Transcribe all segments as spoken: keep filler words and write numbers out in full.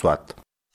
سوات.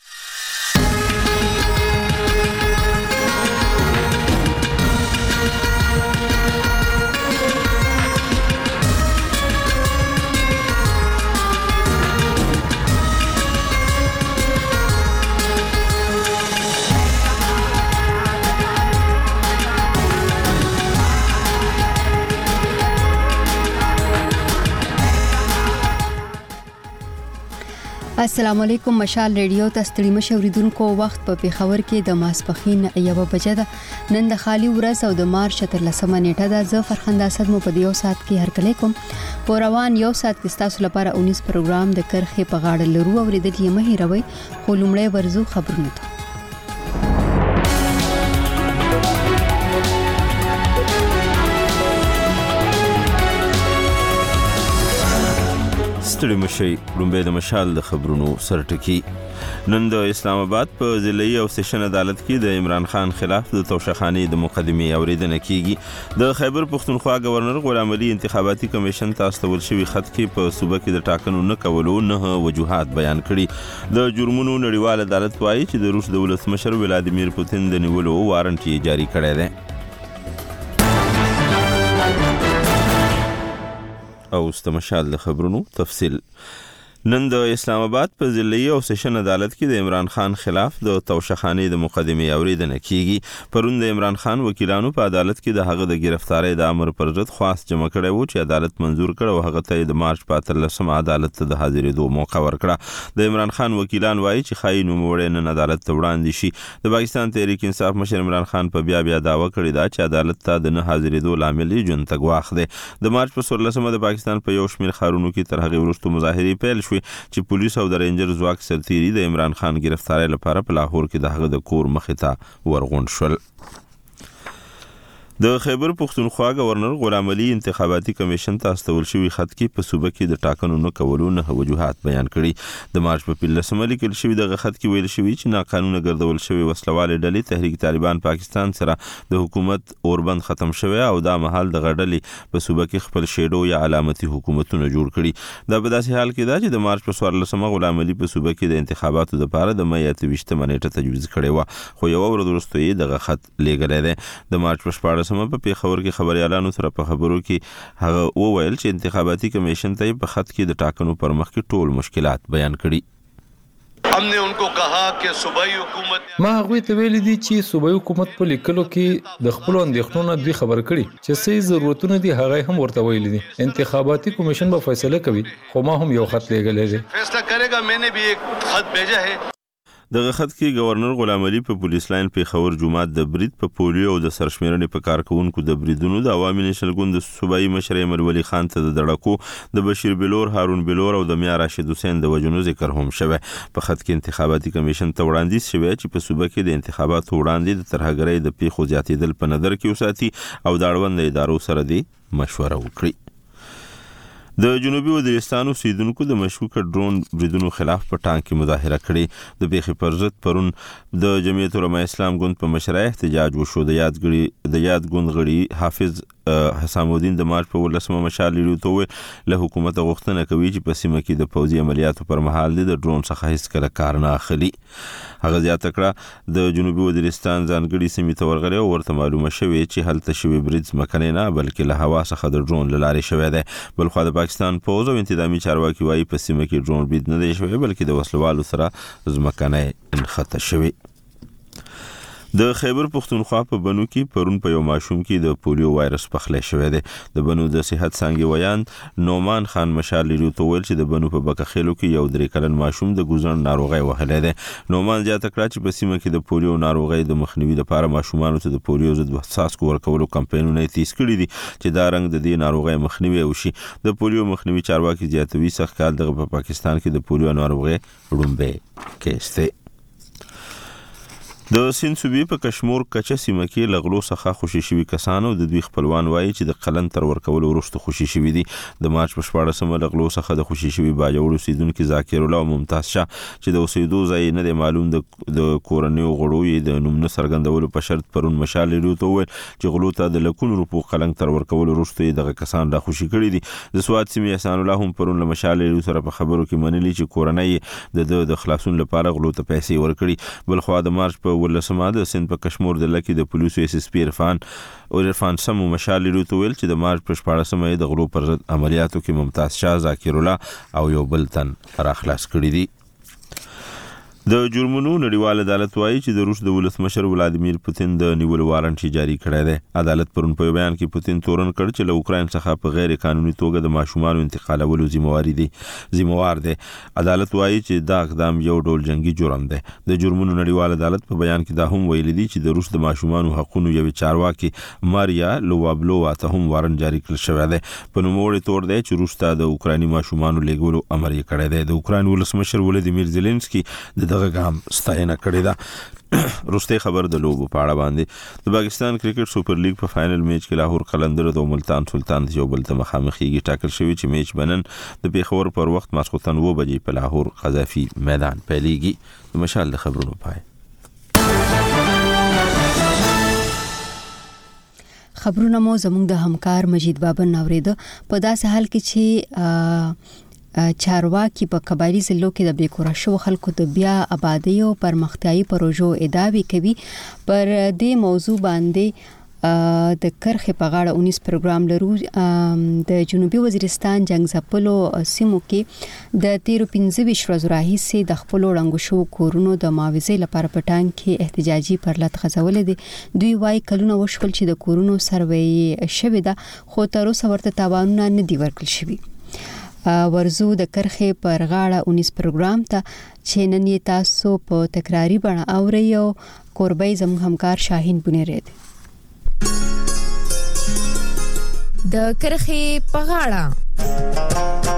السلام علیکم. مشال ریډیو ته ستړي مشوریدونکو وخت په پیښور کې د ماسپخین یوه بجه ده. نن د خالی ورځ او د مارچ اتلسمه نیټه ده. زه فرخنده اسد مو په دیو سات کې هرکلی کوم. په روان یو سات کې تاسو لپاره اونیس پروګرام د کرخې په غاړه لرو او ریدل یې مه هیروئ. خو لومړی ورزو خبرونه ته. ستړي مشي لومبه د مشال د خبرونو سرټکی. نن د اسلام آباد په ضلعي او سیشن عدالت کې د عمران خان خلاف د توشخانی د مقدمې اوریدنه کیږي. د خیبر پختونخوا گورنر غلام علي انتخاباتي کمیشن ته استول شوی خط کې په صوبه کې د ټاکنو نه کولو نه وجوهات بیان کړي. د جرمونو نړیوال عدالت وايي چې د روس د ولسمشر ولادیمیر پوتین د نیولو وارنټ یې جاری کړی دی. او استمشال د خبرونو تفصیل. نن د اسلام آباد په ضلعي او سیشن عدالت کې د عمران خان خلاف د توشخانی د مقدمې اوریدنه کیږي. پرون د عمران خان وکیلانو په عدالت کې د هغه د گرفتاری د امر پر ضد خواست جمع کړی و چې عدالت منزور کړ او هغه ته د مارچ په اتلسمه عدالت ته د حاضرېدو موقع ورکړه. د عمران خان وکیلان وایي چې خایي نوموړی نن عدالت ته وړاندې شي. د پاکستان تحریک انصاف مشر عمران خان په بیا بیا دعوه کړې ده چې عدالت ته د نه حاضرېدو لامل یې ژوند ته ګواښ دی. د مارچ په څوارلسمه د پاکستان په یو شمېر ښارونو کې تر هغې وروسته مظاهرې پیل شوې چې پولیس او د رینجر ځواک سرتیري د عمران خان گرفتاری لپاره په لاهور کې د هغه د کور مخې ته ورغونډ شول. د خیبر پختونخوا گورنر غلام علي انتخاباتي کمیشن ته استول شوی خط کې په صوبه کې د ټاکنو نه کولو نه وجوهات بیان کړي. د مارچ په پنځلسمه لیکل شوی دغه خط کې ویل شوی چې ناقانونه ګرځول شوی وسلوالې ډلې تحریک طالبان پاکستان سره د حکومت اوربند ختم شوی او دا مهال د غړډلې په صوبه کې خپل شیډو یا علامتي حکومتونه جوړ کړي. دا په داسې حال کې ده چې د مارچ په څوارلسمه غلام علي په صوبه کې د انتخاباتو لپاره د مې اته ویشتمه نیټه تجویز کړې و، خو یو ورځ وروسته یې دغه خط لیږلی دی. د مارچ په شپاړسمه په پیښور کې خبريالانو سره په خبرو کې هغه وویل چې انتخاباتي کمیشن ته په خط کې د ټاکنو پر مخ کې ټول مشکلات بیان کړي. हमने उनको कहा कि सूबाई हुकूमत ما هغه ته ویل دي چې صوبایي حکومت په لیکلو کې د خپل اندېښنو دوی خبر کړي چې څه ضرورتونه دي هغه هم ورته ویل دي. انتخاباتي کمیشن به فیصله کوي، خو ما هم یو خط لیږلی دی. फैसला करेगा. मैंने भी एक खत भेजा है. دغه خط کې گورنر غلام علي په پولیس لاین پیښور جمعات د برید په پولیو او د سرشمیرنې په کارکونکو د بریدونو د عوامي نشل ګوند د صوبایي مشر امر ولی خان ته د دړکو د بشیر بلور هارون بلور او د میا راشد حسین د وجنو ذکر هم شوه. په خط کې انتخاباتي کمیشن ته وړاندیز شوی چې په صوبه کې د انتخاباتو وړاندې د ترهګرۍ د پیښو زیاتېدل په نظر کې وساتي او د اړوند ادارو سره د مشوره وکړي. د جنوبي وزیرستان اوسیدونکو د مشکوکه ډرون بریدونو خلاف په ټانګ کې مظاهره کړې. د پیښې پر ضد پرون د جمعیت علماء اسلام ګوند په مشرۍ احتجاج وشو. د یادګړي د یاد ګوند غړي حافظ حسام الدین د مارچ په ولسمه مشال لري ته له حکومت غوښتنه کوي چې په سیمه کې د پوځي عملیاتو پر مهال د ډرون څخه هیڅ کله کار نه اخلي. هغه زیاته کړه د جنوبي وزیرستان ځانګړي سیمې ته ورغلی او ورته معلومه شوې چې هلته شوی برید ځمکنی نه بلکې له هوا څخه د ډرون له لارې شوی دی. بلخوا د پاکستان پوځ او انتظامی چارواکي وایي په سیمه کې ډرون برید نه دی شوی بلکې د وسلوالو سره ځمکنی انخته شوی. د خیبر پختونخوا په بنو کې پرون په یو ماشوم کې د پولیو وایرس پخلی شوی دی. د بنو د صحت څانګې ویان نومان خان مشال لري ته ویل چې د بنو په بکخېلو کې یو درې کلن ماشوم د ګوزن ناروغي وهلی دی. نومان زیاته کړه چې په سیمه کې د پولیو ناروغي د مخنیوي لپاره ماشومانو ته د پولیو ضد څاڅکو ورکولو کمپاینونه تیز کړي دي چې دا رنګ د دې ناروغي مخنیوي وشي. د پولیو مخنیوي چارواکي زیاتوي سخت کال دغه په پاکستان کې د پولیو ناروغي لومبه کیس دی. د سیند صوبې په کشمور کچه سیمه کې لغلو څخه خوشي شوي کسانو د دوی خپلوان وایي چې د قلن تر ورکولو وروسته خوشي شوي دي. د مارچ په شپاړسمه لغلو څخه د خوشي شوي باجوړ اوسیدونکي ذاکر الله او ممتاز شاه چې د اوسېدو ځای نه دی معلوم د د کورنیو غړو یې د نوم نه څرګندولو په شرط پرون مشال لري ته وویل چې غلو ته د لکونو روپو قلن تر ورکولو وروسته دغه کسان را خوشي کړي دي. د سواد سیمې احسان الله هم پرون له مشال لري سره په خبرو کې منلي چې کورنۍ د د خلاصون لپاره غلو ته پیسې ورکړي. بل خو د مارچ په ولسمه د سند په کشمور د لکې د پولیسو اس اس پی عرفان او عرفان سمو مشال لري ته ویل چې د مارچ په شپاړسمه د غلو پر ضد عملیاتو کې ممتاز شاه ذاکر الله او یو بل تن را خلاص کړي دي. د جرمونو نړیوال عدالت وایي چې د روس د ولسمشر ولادیمیر پوتین د نیولو وارنټ جاری کړی دی. عدالت پرون په بیان کې پوتین تورن کړ چې له اوکراین څخه په غیر قانوني توګه د ماشومان انتقالولو ذمہواری دي ذمہوار دی. عدالت وایي چې دا اقدام یو ډول جنگي جرم دی. د جرمونو نړیوال عدالت په بیان کې دا هم ویلي دي چې د روس د ماشومان حقوقو یو چارواکي ماریا لووابلووا ته هم وارنټ جاری کړل شوی دی. په نوموړي تور دی چې روس ته د اوکرایني ماشومان لیږلو امر یې کړی دی. د اوکراین ولسمشر ولادیمیر زيلنسکي د دغه ګام ستاینه کړې ده. روسته خبر د لوبو په اړه باندې د پاکستان کرکټ سپر لیګ په فائنل میچ کې لاهور قلندر او ملتان سلطان یو بل ته مخامخېږي. ټاکل شوی چې میچ بنن د پیښور پر وخت ماسخوتن و بجې په لاهور قذافي میدان پیلېږي. د مشال د خبرونو پای. خبرونه مو زموږ د همکار مجید بابن اوریده په داسې حال کې چې چارواکي په قبایلی ضلعو کې د بیکوره شو خلکو د بیا آبادی او پرمختیايي پروژو ادعاوې کوي. پر دې موضوع باندې د کرخه په غاړه اونیس پروګرام لرو. د جنوبي وزیرستان جنگ ځپلو سیمو کې د تیرو پنځه ویشت ورځو راهیسې د خپل وړاندو شو کورونو د معاوضې لپاره پټان کې احتجاجي پرلط غځولې دي. دوی وايي کلونه وشول چې د کورونو سروې شوې ده خو تر اوسه ورته تاوانونه نه دي ورکړل شوي. ورزو د کرخه پر غاړه اونیس پروګرام ته چې نن یې تاسو په تکراری بڼه اورئ او قربای زموږ همکار شاهین بنيره دي. د کرخه په غاړه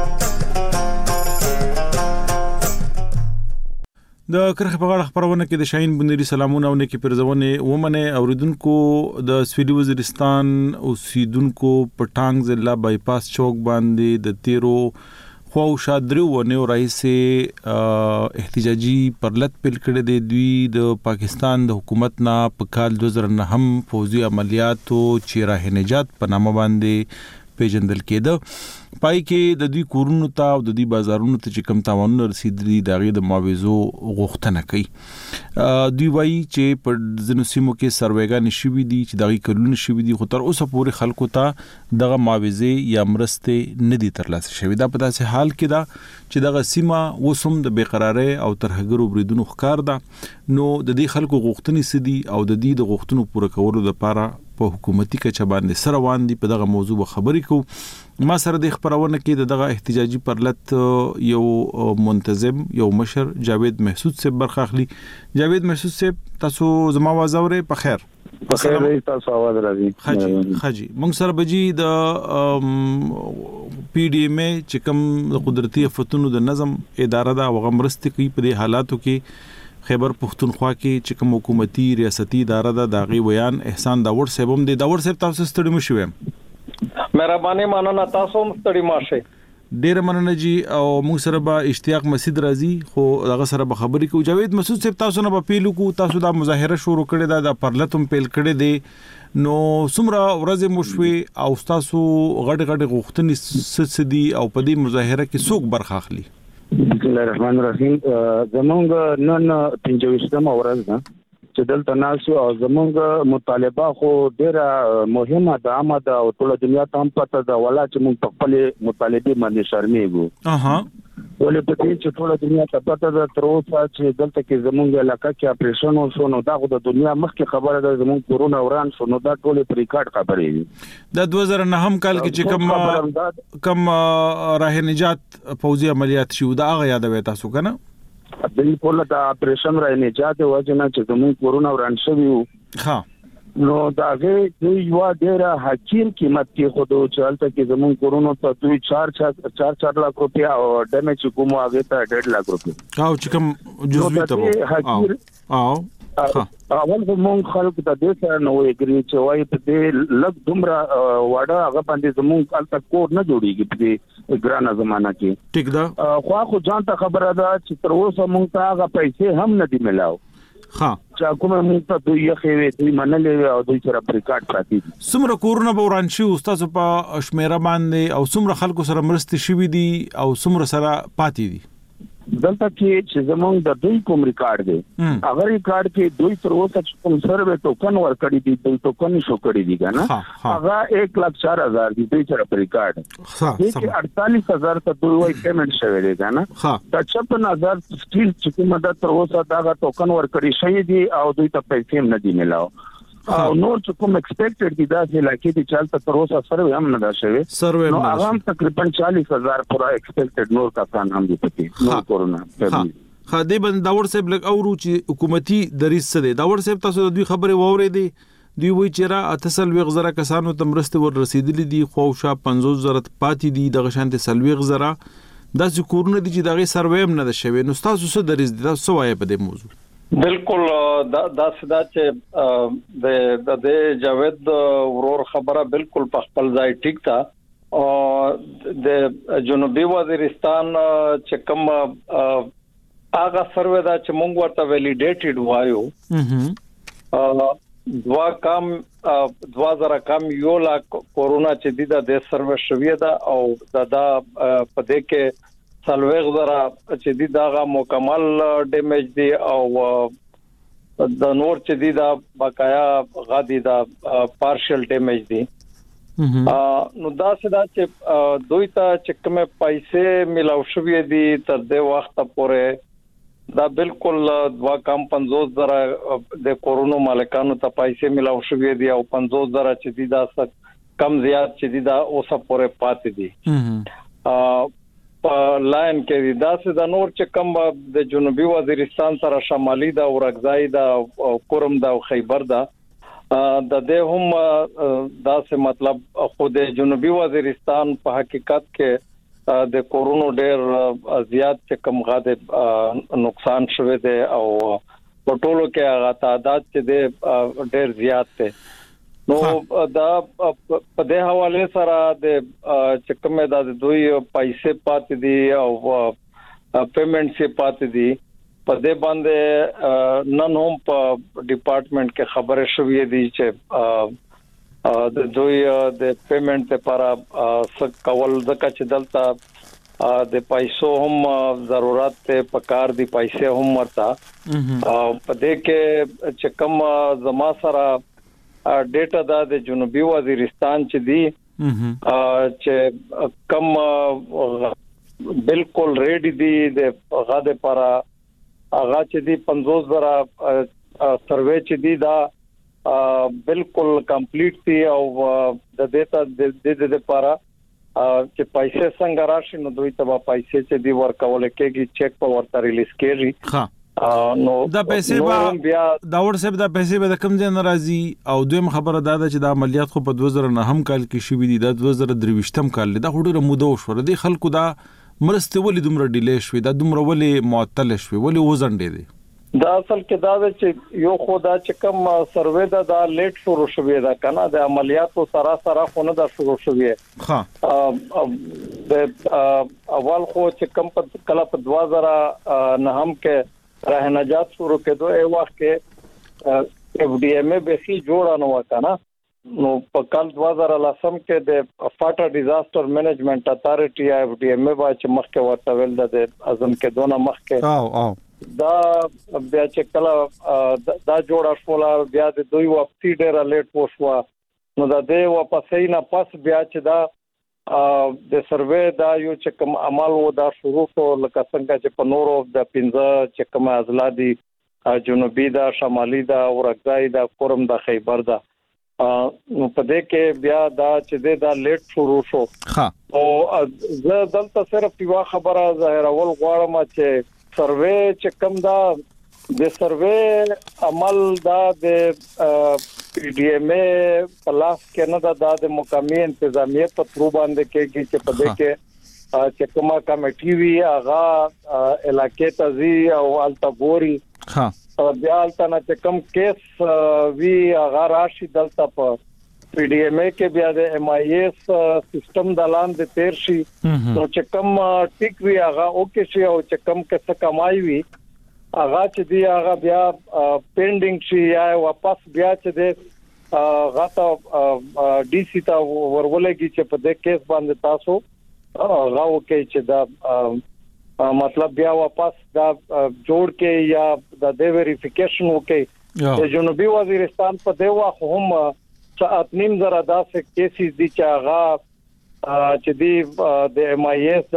د کرخه په غاړه خبرونه کې د شاهین بنيري سلامونه او نیکی پرځونه ومنه اوریدونکو د سویلي وزیرستان اوسیدونکو پټانګ ضلع بایپاس چوک باندې د تیرو خو شادرو ونه رئیس احتجاجي پرلط پیل کړی دی. دوی د پاکستان د حکومت نه په کال دو هزار نه هم فوجي عملیاتو چې راه نجات په نامه باندې پیژندل کېده. پای کې د دوی کورونو ته او د دوی بازارونو ته چې کم تاوانونه رسیدلي دغه د معاوضو غوښتنه کوي. دوی وایي چې په ځینو سیمو کې سروېګان شوي دي چې دغه کلونه شوي دي خو تر اوسه پورې خلکو ته دغه معاوضې یا مرستې نه دي ترلاسه شوي. دا په داسې حال کې ده چې دغه سیمه وسوم د بیقراری او ترهګرو بریدونو ښکار ده. نو د دې خلکو غوښتنې سدي او د دې د غوښتنو پوره کولو لپاره په حکومتي کچه باندې سره وان دي. په دغه موضوع خبرې کوو. ما سره د خبرونه کې دغه احتجاجي پرلط یو منتظم یو مشر جاوید محسود سے برخه اخلي. جاوید محسود سے تاسو زما आवाज اورئ؟ په خیر په خیر تاسو आवाज راځي. خاجي خاجي موږ سره بجی د پی ډی ایم چې کوم قدرتي آفتونو د نظم اداره دا وغمرست کوي په دې حالاتو کې. خیبر پختونخوا کې چې کوم حکومتي ریاستي اداره دا داغي بیان احسان داور صاحب هم د داور صاحب تاسو ستړي مو شوم. مهرباني مننه تاسو هم ستړي ماشه. ډیر مننه جی او موږ سره به اشتیاق مسجد راځي خو هغه سره به خبرې کوو. جاوید مسعود صاحب تاسو نه په پیلو کو تاسو دا مظاهره شروع کړې ده د پرلتم پیل کړې دي نو څومره ورځې مشوي او تاسو غټ غټ غوښتنې سدي او په دې مظاهره کې څوک برخه اخلي؟ بسم الله الرحمن الرحیم. زمونږ نن پنځويشتمه ورځ ده چې دلته ناسو او زمونږ مطالبه خو ډیره مهمه ده عامه ده او ټول دنیا ته هم پته ده ولا چې موږ په خپل مطالبه باندې شرمېږو. اها ولې په دې چې ټول دنیا ته پته ده تر اوسه چې دلته کې زمونږ علاقه کې اپریشن وشو نو دا خو د دنیا مخکې خبره ده. زمونږ کرونا وران شو نو دا ټول په ریکارډ خبرې دي. د دوه هزار نه هم کال کې چې کوم کوم راه نجات فوجي عملیات شو دا هغه یادوي تاسو کنه؟ بالکل دا اپریشن راه نجات وجنه چې زمونږ کرونا وران شوی وو. ها نو دا غي دوی یو ډیره حقیر قیمت کې خودو چالت کې زمون کورونو ته دوی چار چار چار لک روپیا او ډیمیج کومو هغه ته ډېر لک روپیا او چې کوم جزوی ته او او اول مونږ خلک د دې سره نو اګری چې وایي په دې لګ دومره واړه هغه باندې زموږ الته کور نه جوړیږي په دې ګرانه زمانہ کې ټیک ده خو خو ځان ته خبره ده چې تر اوسه مونږ ته هغه پیسې هم نه دی ملاو ها چې کومه مونږ ته دوی یې وي دوی منلې او دوی سره پریکارډ پاتې دي سمره کورونه بوران شي استاد په شمیره باندې او سمره خلکو سره مرستې شوي دي او سمره سره پاتې دي دلته کې چې زمونږ د دوی کوم ریکارډ دی هغه ریکارډ کې دوی تر اوسه کوم سروې ټوکن ورکړي دي دوی ټوکن شو کړی دي کنه هغه ایک لک چار هزار دی دوی سره ریکارډ دی چې اړتالیس هزار ته دوی وای پیمنٹ شوی دی کنه دا چپن هزار سټیل چې کومه د تر اوسه دا ټوکن ورکړي شوی دي او دوی ته پیسې نه دی ملاو او نور چې کوم ایکسپیکټډ دي دا چې لکه دي چالت تر اوسه سروې هم نه دا شوی نو هغه هم تقریبا چالیس هزار پورا ایکسپیکټډ نور کسان هم دي پکې نور کورونا ها دې بند داور صاحب لګ اورو چې حکومتي دریس څه دی داور صاحب تاسو د دوی خبره ووري دي دوی وی چې را اتصل وی غزره کسانو ته مرسته ور رسیدلې دي خو شا پنځوس زره پاتې دي د غشانت سلوي غزره دا چې کورونه دي چې دغه سروې هم نه ده شوی نو تاسو څه دریس دي تاسو وایي په دې موضوع بالکل دا دا سدا چې د د جاوید ورور خبره بالکل په خپل ځای ټیک تا او د جنوبي وزیرستان چې کوم هغه سروې دا چې مونږ ورته ویلیډیټډ وایو دوا کم دوا زره کم یو لا کورونا چې د سروې شوی دا او دا په دې کې سلويغ زرا چې دی دا مکمل ډیمیج دی او د نور چې دی دا بقایا غادي دا پارشل ډیمیج دی نو دا سدا چې دوی ته چې کومه پیسې ملاو شوې دي تر دې وخت پورې دا بالکل دوا کم پنځوس زره د کورونا مالکانو ته پیسې ملاو شوې دي او پنځوس زره چې دی دا کم زیات چې دی دا اوسه پورې پاتې دي په لاین کې دا څه د نور چې کم د جنوبي وزیرستان سره شمالي دا ورغځای دا کورم دا خیبر دا د دې هم دا څه مطلب خو د جنوبي وزیرستان په حقیقت کې د کورونا ډېر زیات چې کم غاده نقصان شوه دی او په ټولو کې هغه تعداد چې دی ډېر زیات دی نو دا په دې حواله سره د چې کومه د دوی پیسې پاتې دي او پیمنٹ سي پاتې دي په دې باندې نن هم په ډپارټمنٹ کې خبره شوې دي چې د دوی د پیمنٹ لپاره څه کول ځکه چې دلته د پیسو هم ضرورت ته پکار دي پیسې هم ورته په دې کې چې کوم زما سره ډیټا دا د جنوبي وزیرستان چې دی چې کم بالکل ریډي دي د غاده پر هغه چې دی پنځوس زره سروې چې دی دا بالکل کمپلیټ دي او د دیتا د دې لپاره چې پیسې څنګه راشي نو دوی ته پیسې چې دی ورکول کېږي چیک په ورته ریلیز کېږي ها نو دا پیسې بیا دا ورسې دا پیسې به د کم ځای ناراضي او دویم خبره دا ده چې دا عملیات خو په دوه زره نه هم کال کې شوې دي دا دوه زره درويشتم کال دا هډوره موده وشو د خلکو دا مرسته ولې دومره ډیلی شوې دا دومره ولې معطل شوې ولې وزنډې دي دا اصل کې دا چې یو خدا چې کم سروې دا دا لیټ شروع شوې دا کنه د عملیاتو سره سره خو نه دا شروع شوې ها د اول خو چې کم په کله په دوه زره نه هم کې راه نجات شروع کېدو ای وخت کې اف ډي ایم به سي جوړه نو وکړه نو په کال دوه زره لسم کې د فاټر ډیزاستر مینجمنت اتارټي اف ډي ایم به چې مخکې ورته ویل د اعظم کې دونه مخکې او او دا بیا چې کله دا جوړه شوله بیا د دوی واپسی ډیره لیټ وشو نو دا د واپسې نه پس بیا چې دا د سروې دا یو چې کوم عمل و دا شروع شو لکه څنګه چې په نورو د پنځه چې کوم ازلادي جنوبي دا شمالي دا ورغځای دا کورم دا خیبر دا نو په دې کې بیا دا چې دا لیټ شروع شو ها او زه دلته صرف یو خبره ظاهرول غواړم چې سروې چې کوم دا د سروې عمل دا د پی ډی ایم ای پلاس کې نه دا د مقامی انتظامیه په ترو باندې کې چې په دې کې چې کومه کمیټي وی هغه علاقې ته زی او التګوري ها بیا التنه چې کم کیس وی هغه راشي دلته په پی ډی ایم ای کې بیا د ایم آی ایس سیستم د لاندې تیر شي نو چې کم ټیک وی هغه اوکې شي او چې کم څه کمای وي هغه چې دی هغه بیا پینډینګ شي یا واپس بیا چې دی هغه ډي سی ته ورولېږي چې په دې کیس باندې تاسو هغه اوکې چې دا مطلب بیا واپس دا جوړ کې یا د دې ویریفیکیشن وکړي د جنوبي وزیرستان په دی واخ هم ساعت نیم زره داسې کیسز دي چې هغه چې دی د ایم آی ایس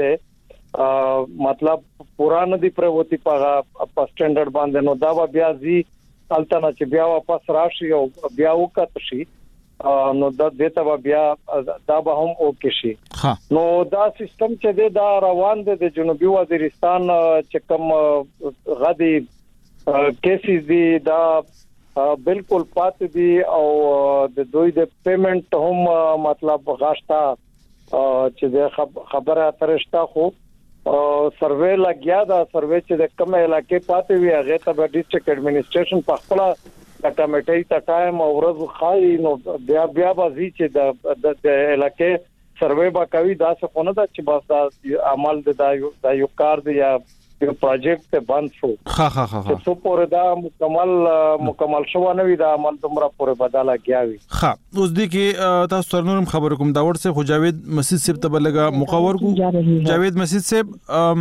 لاندې مطلب پوران دي پروتي په په سټانډرډ باندې نو دا بیا زی التنه چې بیا واپس راشي او بیا وکړ شي نو دا دته بیا دا به هم اوکې شي نو دا سیستم چې دی دا روان دی د جنوبي وزیرستان چې کوم غدي کیسز دي دا بالکل پات دي او د دوی د پیمنٹ هم مطلب غاشتا چې د خبره ترشتا خو سروې لګیا دا سروې چې د کوم علاقې پاتې وي هغه ته د ډیسټریکټ اډمنسټریشن په خپل د کمیټې ته ټایم او ورځ خای نو بیا بیا بازي چې د د علاقې سروې با کوي دا څه خونه دا چې بس دا عمل د یو کار دی یا یو پروجیکټ ته بند شو ها ها ها څو پورې دا مکمل مکمل شو نه وي دا عمل تمره پورې بدلا کیاوي ها اوس دي کې تاسو ترنورم خبر کوم دا ورته خو جاوید مسجد سیب ته بلګه مقور کو جاوید مسجد سیب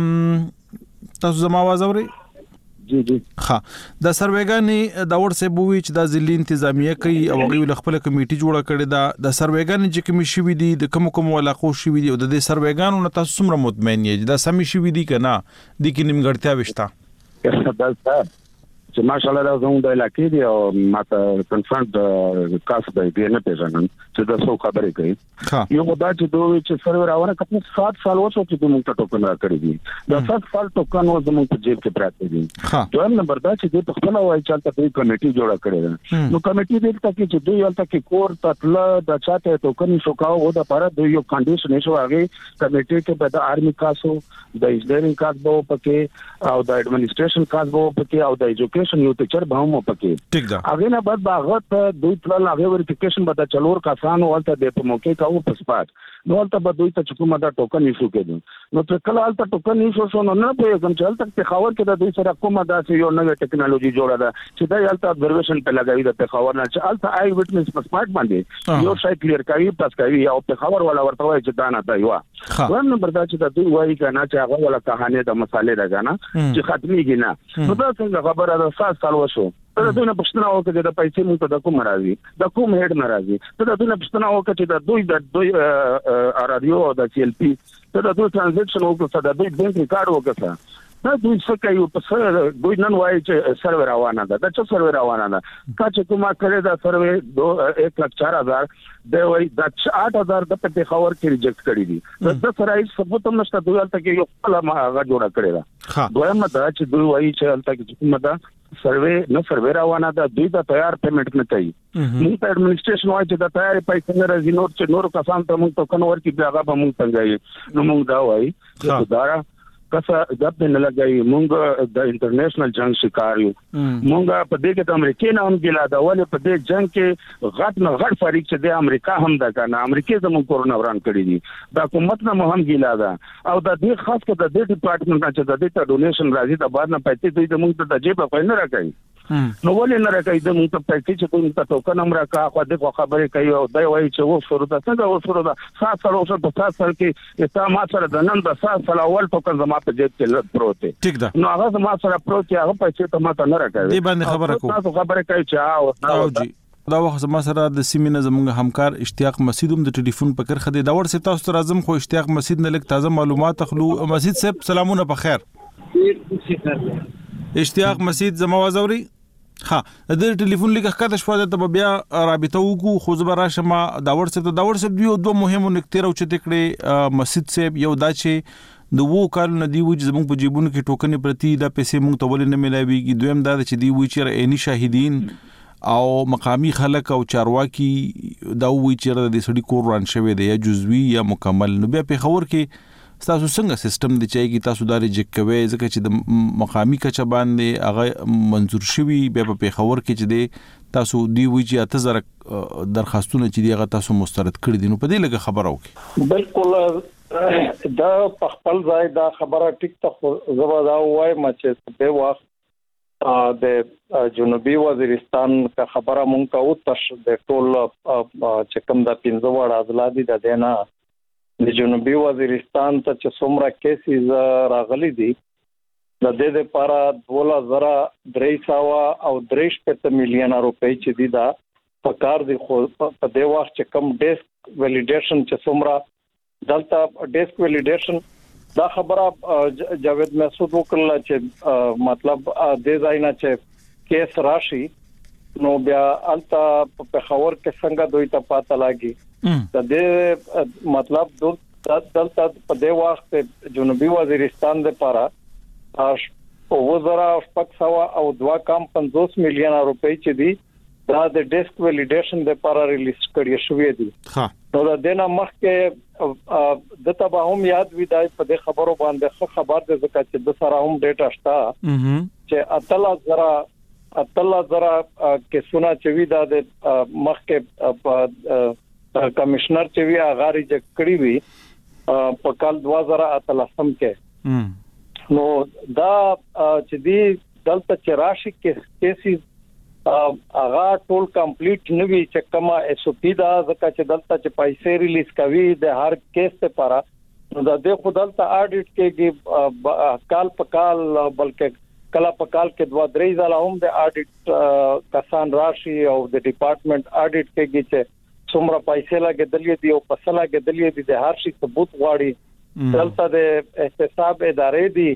تاسو زما आवाज اوري جی جی ها د سروېګانی دا ورته بووي چې د ځلې انتظامیه کوي او غوي خپل کمیټي جوړه کړې دا د سروېګانی چې کوم شي وي دي د کوم کوم علاقو شي وي دي او د سروېګانو نه تاسو څومره مطمئن یې دا سمي شي وي دي کنه د کې نیمګړتیا وشته چې ماشاءالله دا زموږ د علاقې دی او ماته کنفرنټ کاس دی دی نه پیژنم چې دا څو خبرې کوي یو دا چې دوی چې سرور راونه کته سات سال وڅو چې موږ ته ټوکن راکړي دي دا سات سال ټوکن و زموږ په جیب کې پراته دي دویم نمبر دا چې د خپل وای چې تاسو کمیټي جوړه کړې ده نو کمیټي دې ته چې دوی ولته کې کور تطله د چاته ټوکن شو کاو او د لپاره دوی یو کنډیشن شو هغه کمیټي کې به د آرمي کاسو د انجینرینګ کاس بو پکې او د اډمنسټریشن کاس بو پکې او د ایجوکیشن یو ټیچر به هم پکې ټیک ده هغه نه بعد باغت دوی تل هغه ویریفیکیشن به د چلور کسانو ولته د په موقع کاو په سپاټ نو ولته به دوی ته کومه دا ټوکن ایشو کېدو نو په کله ولته ټوکن ایشو شو نو نه په کوم چل تک خبر کې د دوی سره کومه دا یو نوې ټیکنالوژي جوړه ده چې دا ولته ابزرویشن په لګوي د خبر نه چې ولته آی وټنس په سپاټ باندې یو شای کلیر کوي پس کوي او په خبر ولا ورته وایي چې دا نه دی وا ورن نمبر دا چې د دوی وایي کنه چې هغه ولا کہانی د مسالې ده کنه چې ختميږي نه نو دا څنګه خبره ده سات سال وشو ته دوی نه پښتنه وکړه د پیسې موږ ته د کوم راځي د کوم هډ ناراضي ته دوی نه پښتنه وکړه چې د دوی د دوی رادیو او د سی ال پی ته د دوی ټرانزیکشن وکړه د دوی بانک ریکارډ وکړه دا دوی څه کوي په سر دوی نن وایي چې سرور روانه ده دا چې سرور روانه ده کا چې کومه کړی دا سرور एक लाख चार हजार د وای د आठ हजार د په خبر کې ریجکټ کړی دي د سره هیڅ ثبوت هم نشته دوی تل کې یو خپل ما جوړه کړی دا دویم دا چې دوی وایي چې تل کې کومه دا سروې نه سروې روانه ده دوی د تیار پیمنٹ نه کوي موږ ته اډمنسټریشن وایي چې د تیار پیسې نه راځي نور چې نور کسان ته موږ ټوکن ورکړي بیا هغه به موږ څنګه نو موږ دا وایي چې دا کسا جب نه لګای مونږ د انټرنیشنل جنگ شکار یو مونږ په دې کې د امریکای نه هم ګلا دا ولې په دې جنگ کې غټ نه غټ فریق چې د امریکا هم دا کنه امریکای زموږ کورونا وران کړی دي دا حکومت نه هم ګلا دا او د دې خاص کر د دې ډپارټمنټ نه چې د دې ته ډونیشن راځي د بار نه پیسې دوی د مونږ ته د جیب په نه راکړي نو ولې نه راکړي د مونږ ته پیسې چې دوی ته ټوکن هم راکا خو دې خبرې کوي او دا وایي چې و شروع ده څنګه و شروع ده سات سال اوسه په سات سال کې استا ما سره د نن د سات سال اول ټوکن زما په جیب کې پروت ټیک ده نو هغه ما سره پروت هغه پیسې ته ما ته نه راکړي دې باندې خبره کوم تاسو خبره کوي چې او جی دا وخت ما سره د سیمینه زموږ همکار اشتیاق مسیدوم د ټلیفون په کرخه دی دا ورسې تاسو ته راځم خو اشتیاق مسید نه لیک تازه معلومات اخلو مسید صاحب سلامونه په خیر اشتیاق مسید زما وزوري ها د ټلیفون لیک ښکته شو ته بیا رابطه وکړو خو زبر راشم دا ورسې دا ورسې یو دوه مهمو نکته راوچته کړې مسید صاحب یو دا چې د وو کال نه دی وځ زموږ په جیبونو کې ټوکنې پرتی دا پیسې موږ ته ولې نه ملایويږي دویم دا چې دی وی چې عیني شاهدین او مقامی خلک او چارواکي دا وی چې د سړي کور روان شوی دی یا جزوی یا مکمل نو بیا په خبر کې تاسو څنګه سیستم دی چې تاسو دا ریجیکټ کوي ځکه چې د مقامی کچه باندې هغه منزور شوی بیا په پیښور کې چې دی تاسو دی وی چې اته زره درخواستونه چې دی هغه تاسو مسترد کړی دي نو په دې لګه خبره وکړي. بالکل دا په خپل ځای دا خبره ټیک ته زبر دا وایم چې په وخت د جنوبي وزیرستان کا خبره مونږ کا او تش د ټول چې کوم د پنځه وړ ازلادي د دینا د جنوبي وزیرستان ته چې څومره کیسز راغلي دي د دې لپاره دوه زره درې سوه او درې شپږ میلیونه روپۍ چې دي دا په کار دي خو په دې وخت چې کوم ډیسک ویلیډیشن چې څومره دلته ډیسک ویلیډیشن دا خبره جاوید مسعود وکړه چې مطلب د ځاینا چې کیس راشي نو بیا التا په خبر کې څنګه دوی ته پاته لاګي د دې مطلب دلته په دې وخت جنوبي وزیرستان د لپاره او وزرا شپږ سوه او دوه کم پنځوس میلیونه روپۍ چې دي دا د ډیسک ویلیډیشن د لپاره ریلیز کړی شوې دي. نو دا دنه مخکې د تباهم یاد وی دای په دې خبرو باندې خبر د ځکه چې د سره هم ډیټا شته چې اتلا زرا اتلا زرا کې سنا چې وی دا د مخکې کمشنر چې وی اغاری چې کړی وی په کال دوه زره اتلسم کې نو دا چې دی دلته چې راشي کې کیسز اغا ټول کمپلیټ نوی چې کما اس او پی دا ځکه چې دلته چې پیسې ریلیز کوي د هر کیس لپاره نو دا د خپلته اډیټ کېږي کال په کال بلکې کلا په کال کې دوه درې ځله هم د اډیټ کسان راشي او د ډپارټمنٹ اډیټ کېږي چې څومره پیسې لګېدلې دي او پسې لګېدلې دي د هر شي ثبوت غواړي دلته د احتساب ادارې دي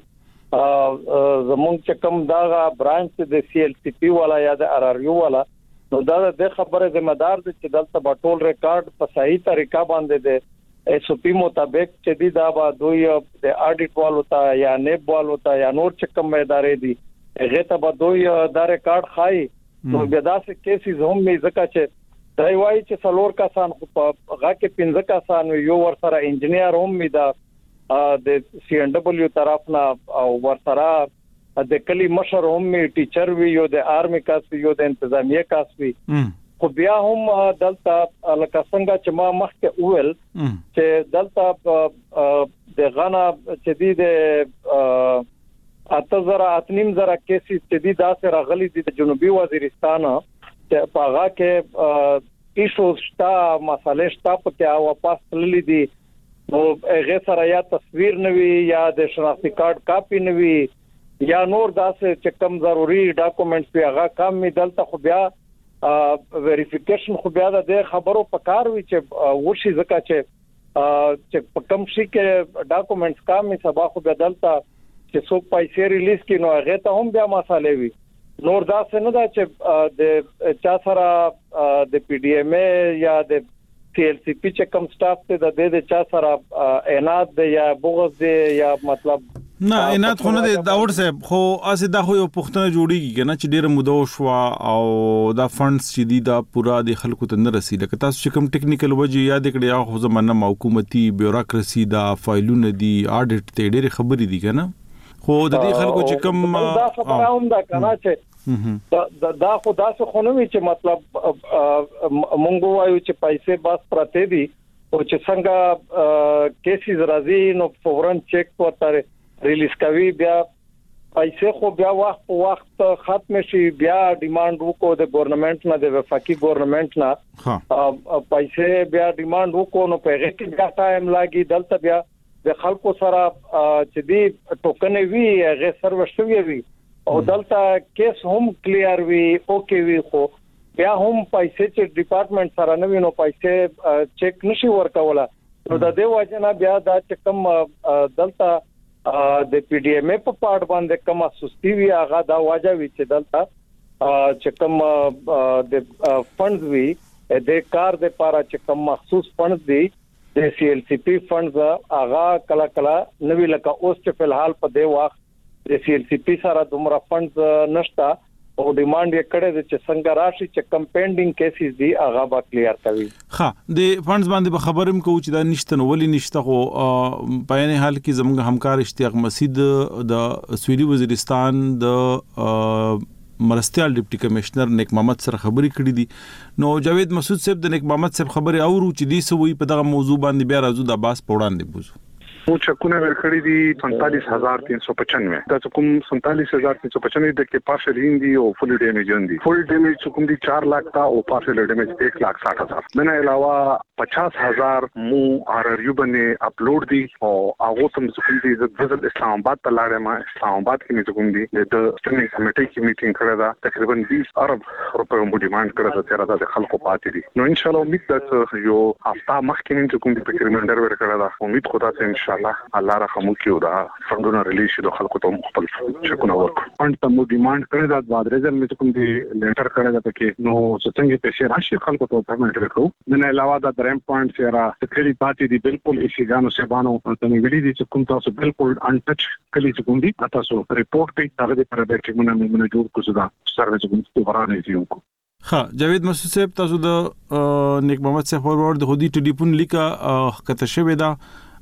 زمونږ چې کوم دا برانچ د سی ایل سی پی والا یا د ار ار یو والا نو دا د خبره ذمہ دار دي چې دلته په ټول ریکارډ په صحیح طریقه باندې د ایس او پی مطابق چې دی دا به دوی د اډیټ والو ته یا نیب والو ته یا نور چې کوم ادارې دي هغه ته به دوی دا ریکارډ خای نو بیا داسې کیسز هم می ځکه چې دای وای چې څلور کسان خو په هغه کې پنځه کسان یو ور سره انجنیر هم می دا د سی ان ډبلیو طرف نه او ور سره د کلی مشر هم می ټیچر وی یو د آرمی کاس وی یو د انتظامیه کاس وی خو بیا هم دلته لکه څنګه چې ما مخکې وویل چې دلته د غنا چې دی د اته زره اتنیم زره کیسز چې دی داسې راغلي دي د جنوبي وزیرستان چې په هغه کې ایشو شتا مسالې شتا په کې او واپس تللی دي نو هغه سره یا تصویر نوي یا د شناختی کارت کاپی نوي یا نور داسې چې کوم ضروري ډاکومېنټس په هغه کم می دلته خو بیا ویریفیکیشن خو بیا د خبرو په کار وی چې ورشي ځکه چې چې په کوم شي کې ډاکومېنټس کم می سبا خو بیا دلته چې څوک پیسې ریلیز کینو هغه ته هم بیا مسالې وي نور دا څه نه دا چې د چا سره د پی ډی ایم ای یا د سی ایل سی پی چې کوم سټاف ته د دې د چا سره اعنات دی یا بغض دی یا مطلب نه اعنات خو نه دی داور صاحب خو اسه دا خو یو پښتنه جوړیږي کنه چې ډیره مودو شو او دا فندز چې دی دا پورا د خلکو ته نه رسیدل که تاسو چې کوم ټیکنیکل وجه یاد کړئ یا خو زمانه حکومتي بیوروکراسي دا فایلونه دی اډیټ ته ډیره خبرې دي کنه خو د دې خلکو چې کوم دا خبره هم دا کنه چې دا دا خو داسې خو نه وي چې مطلب مونږ وایو چې پیسې بس پراته دي او چې څنګه کیسز راځي نو فورن چیک ورته ریلیز کوي بیا پیسې خو بیا وخت په وخت ختم شي بیا ډیماند وکړو د ګورنمنت نه د وفاقي ګورنمنت نه پیسې بیا ډیماند وکړو نو په هغه کې بیا ټایم لاګي دلته بیا د خلکو سره چې دی ټوکنې وی هغه سرور شوی وی او دلته کیس هم کلیر وی اوکے وی خو بیا هم پیسې چې ډپارټمنټ سره نه وینو پیسې چیک نشي ورکوله نو د دې وجه نه بیا دا چې کوم دلته د پی ډی ایم ای په پارت باندې کومه سستی وی هغه دا وجه وی چې دلته چې کوم د فندز وی د کار د لپاره چې کوم مخصوص فندز دي د سی ایل سی پی فندز هغه کلا کلا نوی لکه اوس چې په الحال په دی وخت د سی ایل سی پی سره دومره فندز نشتا او ډیماند یې کړی دی چې څنګه راشي چې کم پینډینګ کیسز دي هغه به کلیر کوي. ها د فندز باندې به خبرم کوو چې دا نشته نو ولې نشته خو په عین حال کې زموږ همکار اشتیاق مسعود د سویلي وزیرستان د مرستيال ډیپټي کمشنر نیک محمد سره خبرې کړې دي. نو جاوید مسعود صاحب د نیک محمد صاحب خبرې اورو چې دی سوي په دغه موضوع باندې بیا راځو د باس پوړاندې بوزو. مو چکونه ورکړی دي पैंतालीस हज़ार तीन सौ पचानवे دا کوم पैंतालीस हज़ार तीन सौ पचानवे د کې پارشل هندي او فل ډیمیج هندي فل ډیمیج کوم دي चार लाख تا او پارشل ډیمیج एक लाख साठ हज़ार من علاوه पचास हज़ार مو ار ار یو باندې اپلوډ دي او هغه تم کوم دي د اسلام آباد ته لاړم اسلام آباد کې مې کوم دي د سټینډینګ کمیټې کې میټینګ کړه دا تقریبا बीस ارب روپے مو ډیماند کړه دا تیرا د خلکو پاتې دي. نو ان شاء الله امید ده یو هفته مخکې مې کوم دي په ریمایندر ورکړه دا امید خدا ته ان شاء الله الله رحم وکړي دا فندونه ریلیز شي د خلکو ته خپل چکونه ورکړي. فند ته مو ډیماند کړی دا بعد رزل مې کوم دي لیټر کړی دا کې نو څنګه پیسې راشي خلکو ته پیمنټ وکړو. نه علاوه دا دریم پوینټ سره تکلیف پاتې دي بالکل هیڅ غانو سبانو ته مې ویلي دي چې کوم تاسو بالکل ان ټچ کلی چې کوم دي تاسو ریپورت کوي هغه پر به چې مونږ مونږ جوړ کوو دا سرویس کوم څه ورانه دي کو. ها جاوید مسعود صاحب تاسو د نیک محمد صاحب ورور د هودي ټلیفون لیکا کته شوی دا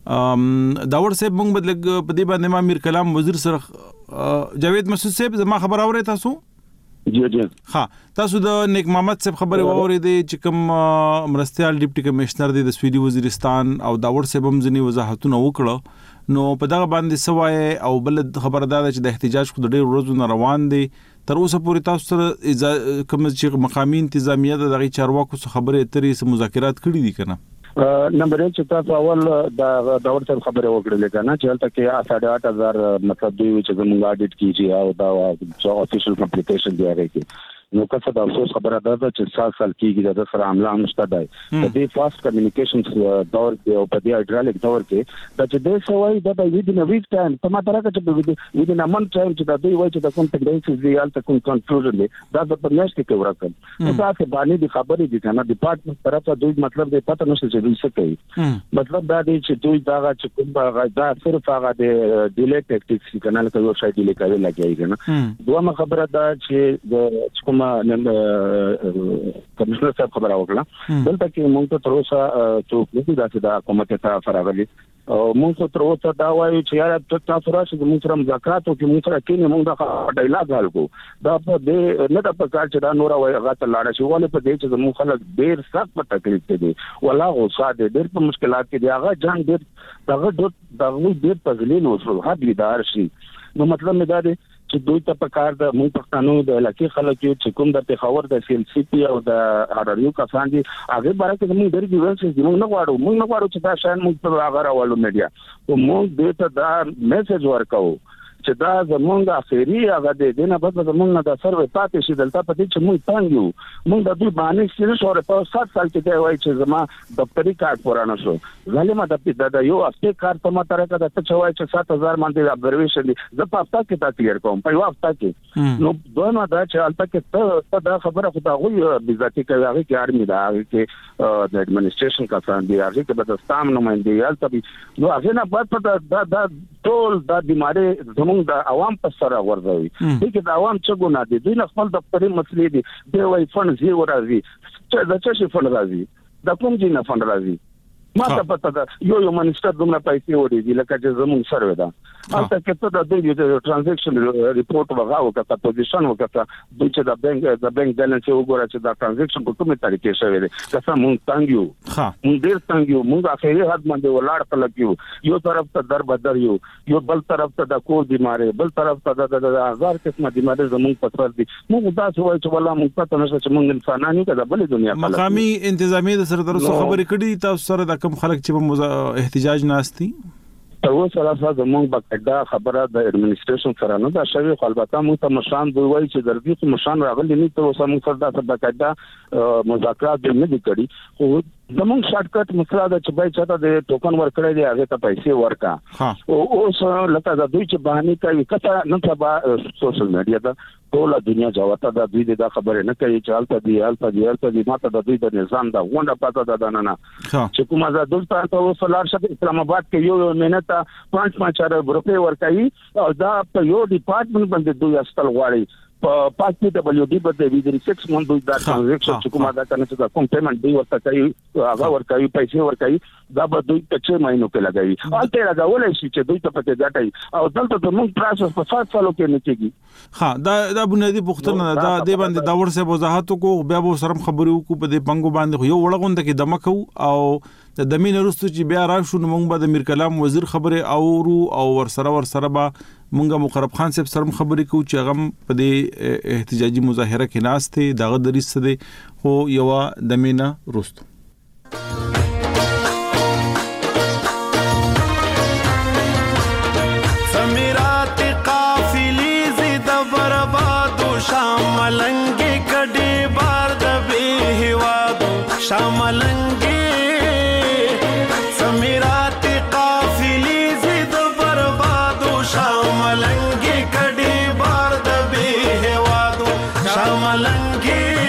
داور صاحب موږ بدلګ په دې باندې ما میر کلام وزیر سره جاوید مسعود صاحب زما خبر اورئ تاسو جی جی ها تاسو د نیک محمد صاحب خبره واورېدې چې کوم مرستيال ډیپټي کمشنر دی د سویلي وزیرستان او داور صاحب هم ځنی وضاحتونه وکړه نو په دغه باندې سوای او بل خبردار چې د احتجاج خو د ډېر ورځو نه روان دي تر اوسه پورې تاسو سره کوم چې مقامي انتظامیه د دغه چارواکو سره خبرې اترې سره مذاکرات کړي دي کنه. نمبر ایک چې تاسو اول د داور صاحب خبره وکړلې کنه چې هلته کې ساڑھے آٹھ هزار مطلب دوی چې زموږ اډیټ کیږي او دا چې افیشل کمپلیکیشن دی هغه کې نو کڅه د افسوس خبره ده چې سال سال کېږي د سره عمله نشته دی د دې فاست کمیونیکیشنز دور کې او په دې هایدرالیک دور کې د چې د سوي د ویدین ا ویک ټایم په ما ترکه چې ویدین ا منث ټایم چې د دوی وایي چې د کوم ټیکنیکس دی الته کوم کنفیوژن دی دا د پرناش کې ورکړل نو دا څه باندې د خبرې دي کنه ډپارټمنټ طرفه دوی مطلب د پته نشته چې دوی څه کوي مطلب دا دی چې دوی دا چې کوم دا صرف هغه د ډیلی ټیکټکس کنه لکه یو شای ډیلی کوي لګي کنه دوه خبره دا چې د کوم نن کمشنر صاحب خبره وکړه دلته کې موږ ته تر اوسه څوک نه دا چې دا حکومت ته فراغلي او موږ ته تر اوسه دا وایي چې یاره تاسو راشي موږ سره مذاکرات وکړو موږ سره کې موږ دا ډایلاګ حل کو دا په دې نه د پکار چې دا نور وایي هغه ته لاړ شي ولې په دې چې موږ خلک ډېر سخت په تکلیف کې دي ولا غوسه دي ډېر په مشکلات کې دي هغه جان ډېر دغه دغه ډېر تغلیل وشو هغه بیدار شي نو مطلب مې دا دی چې دوی ته په کار د موږ پښتنو د علاقې خلک یو چې کوم د پیښور د سیل سی پی او د اړیو کسان دي هغه باره کې موږ ډېر ګیول چې موږ نه غواړو موږ نه غواړو چې دا شان موږ په هغه راوړو میډیا او موږ دې ته دا میسج ورکاو چې دا زمونږ اخیری هغه د دینه بس زمونږ نه د سروې پاتې شي دلته پاتې چې موږ تانګو موږ د دوی باندې سره شوره په سات سال کې دی وای چې زما دفتری کارت پورانه شو ظالما د پیدا د یو هفته کارت په ماتره کې د څه چوي چې سات هزار باندې ابزرویشن دي زه په هفته کې تا کلیر کوم په یو هفته کې نو دوه نه دا چې البته کې ته دا خبره خو دا غوي بذاتي کوي هغه کې ارمي دا هغه کې د اډمنستریشن کسان دي هغه کې د ستام نمائندګي البته نو هغه نه بعد دا دا ټول د بیماری زموږ د عوام په سره ورځوي چې د عوام څه ګناه دي دوی نه خپل دفتري مسلې دي دی وايي فند زی ورازي چې د څه شي فند راځي د کوم ځای نه فند راځي ما ته پته ده یو یو منسټر دومره پیسې وړي دي لکه چې زموږ سره ده البته کې ته د دوی د ترانزیکشن ریپورت وغاو کته پوزیشن وکړه دوی چې د بانک د بانک بیلانس وګوره چې د ترانزیکشن په کومه طریقې شوی دی که موږ تانګیو موږ ډیر تانګیو موږ اخیری حد باندې ولاړ کلک یو یو طرف ته در بدر یو یو بل طرف ته د کور بیماری بل طرف ته د هزار قسمه بیماری زموږ په سر دي موږ دا څه وایي چې والله موږ پته نشته چې موږ انسانان یو که د بل دنیا خلک مقامي انتظامی د سره ترسو خبرې کړي تاسو سره د کوم خلک چې په احتجاج ناشتي تر اوسه راځه زموږ بقاعده خبره د اډمنستریشن سره نه دا شوی خو البته موږ ته مشان دوی وایي چې درځي خو مشان راغلي نه تر اوسه موږ سره د بقاعده مذاکرات نه دي کړي خو زموږ شارټ کټ مسله دا چې بای چاته د ټوکن ورکړی دی هغه ته پیسې ورکا او اوس لکه دا دوی چې بهانه کوي کته نه تبا سوشل میډیا دا ټول دنیا جوته دا دوی دا خبره نه کوي چې حالت دی حالت دی حالت دی ماته د دوی د نظام دا غونډه پاته ده نه نه چې کومه دا دلته ته وسلار شته اسلام آباد کې یو مهنت پانچ پانچ ارب روپے ورکړي او دا په یو ډپارټمنټ باندې دوی استل غواړي पाँच में डब्ल्यू डी बदे विदिन सिक्स मंथ दुई दा ट्रांजैक्शन چې کومه دا کنه چې کوم پیمنट دی ورته کوي هغه ورکوي پیسې ورکوي دا به دوی په څه مهینو کې لګوي الته لګولای شي چې دوی ته پته ځټي او دلته د موږ پروسس په فات فالو کې نه کیږي ها دا دا بنیادی پوښتنه دا د باندې دا ورسه وضاحت کو بیا به سره خبرو کو په دې پنګو باندې یو وړغوند کې دمکو او د دمین رستو چې بیا راشو نو موږ به د میر کلام وزیر خبره اورو او ور سره ور سره به مونږه مقرب خان صاحب سره خبرې کوو چې هغه په دې احتجاجي مظاهره کې ناشته دغه دریس ده خو یو د مینا رستو سمیرات قافلی زید برباد شاملنګ کډي بار د به هوادو شاملنګ سمیرات قافلی زید برباد شاملنګ کډي بار د به هوادو شاملنګ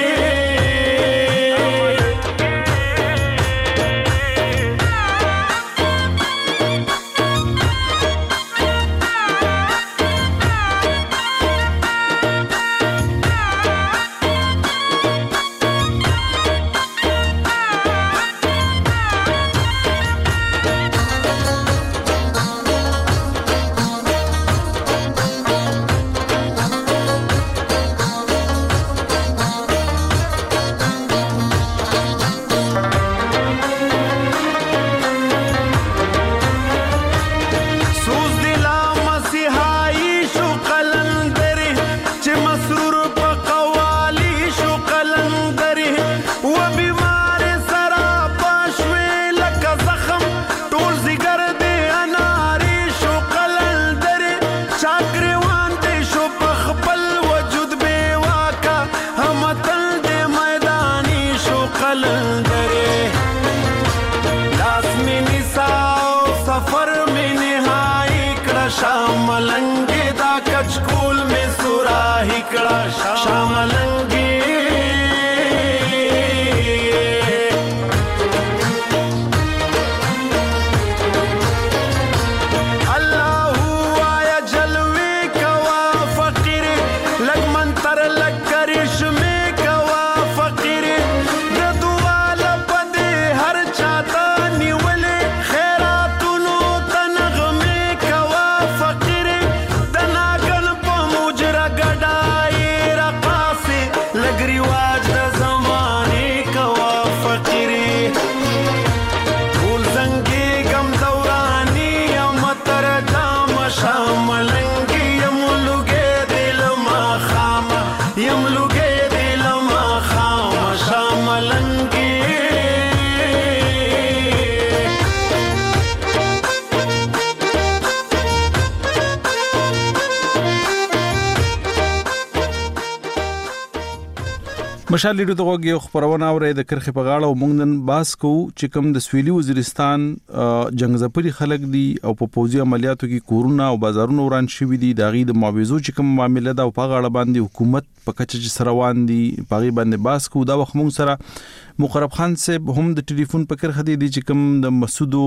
مشال لیډو ته وګیو خبرونه اورې د کرخه په غاړه او موږ نن باس کو چې کوم د سویلي وزیرستان جنگزپری خلک دي او په پوزي عملیاتو کې کورونا او بازارونو وران شوي دي د غي د معاوضو چې کوم معاملې ده او په غاړه باندې حکومت په کچه سره روان دي په غي باندې باس کو دا وخت موږ سره مقرب خان صاحب هم د ټلیفون په کرخه دي چې کوم د مسعودو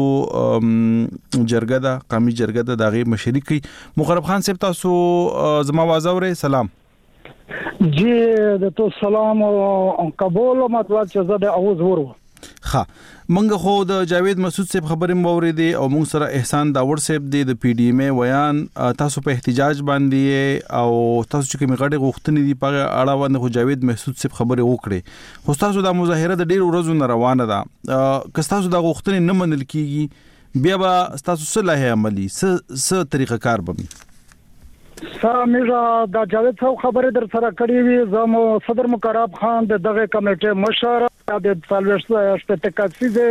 جرګه ده قومي جرګه ده د غي مشري کوي مقرب خان صاحب تاسو زما आवाज اورئ سلام جی د تو سلام او قبول مطلب چې زه د اوز ورو ها منګه خو د جاوید مسعود صاحب خبرې موري دي او موږ سره احسان داور صاحب دی د پی ډی ایم ویان تاسو په احتجاج باندې او تاسو چې کومه غړي غوښتنې دي په اړه باندې خو جاوید مسعود صاحب خبرې وکړي خو تاسو د مظاهره د ډیر ورځو نه روانه ده که تاسو د غوښتنې نه منل کیږي بیا به تاسو صلاح عملی س س طریقه کار بمي سامیرا د جاوید صاحب خبره در سره کړې وي زمو صدر مقرب خان د دغه کمیټې مشر د سالوش شپتکاسي د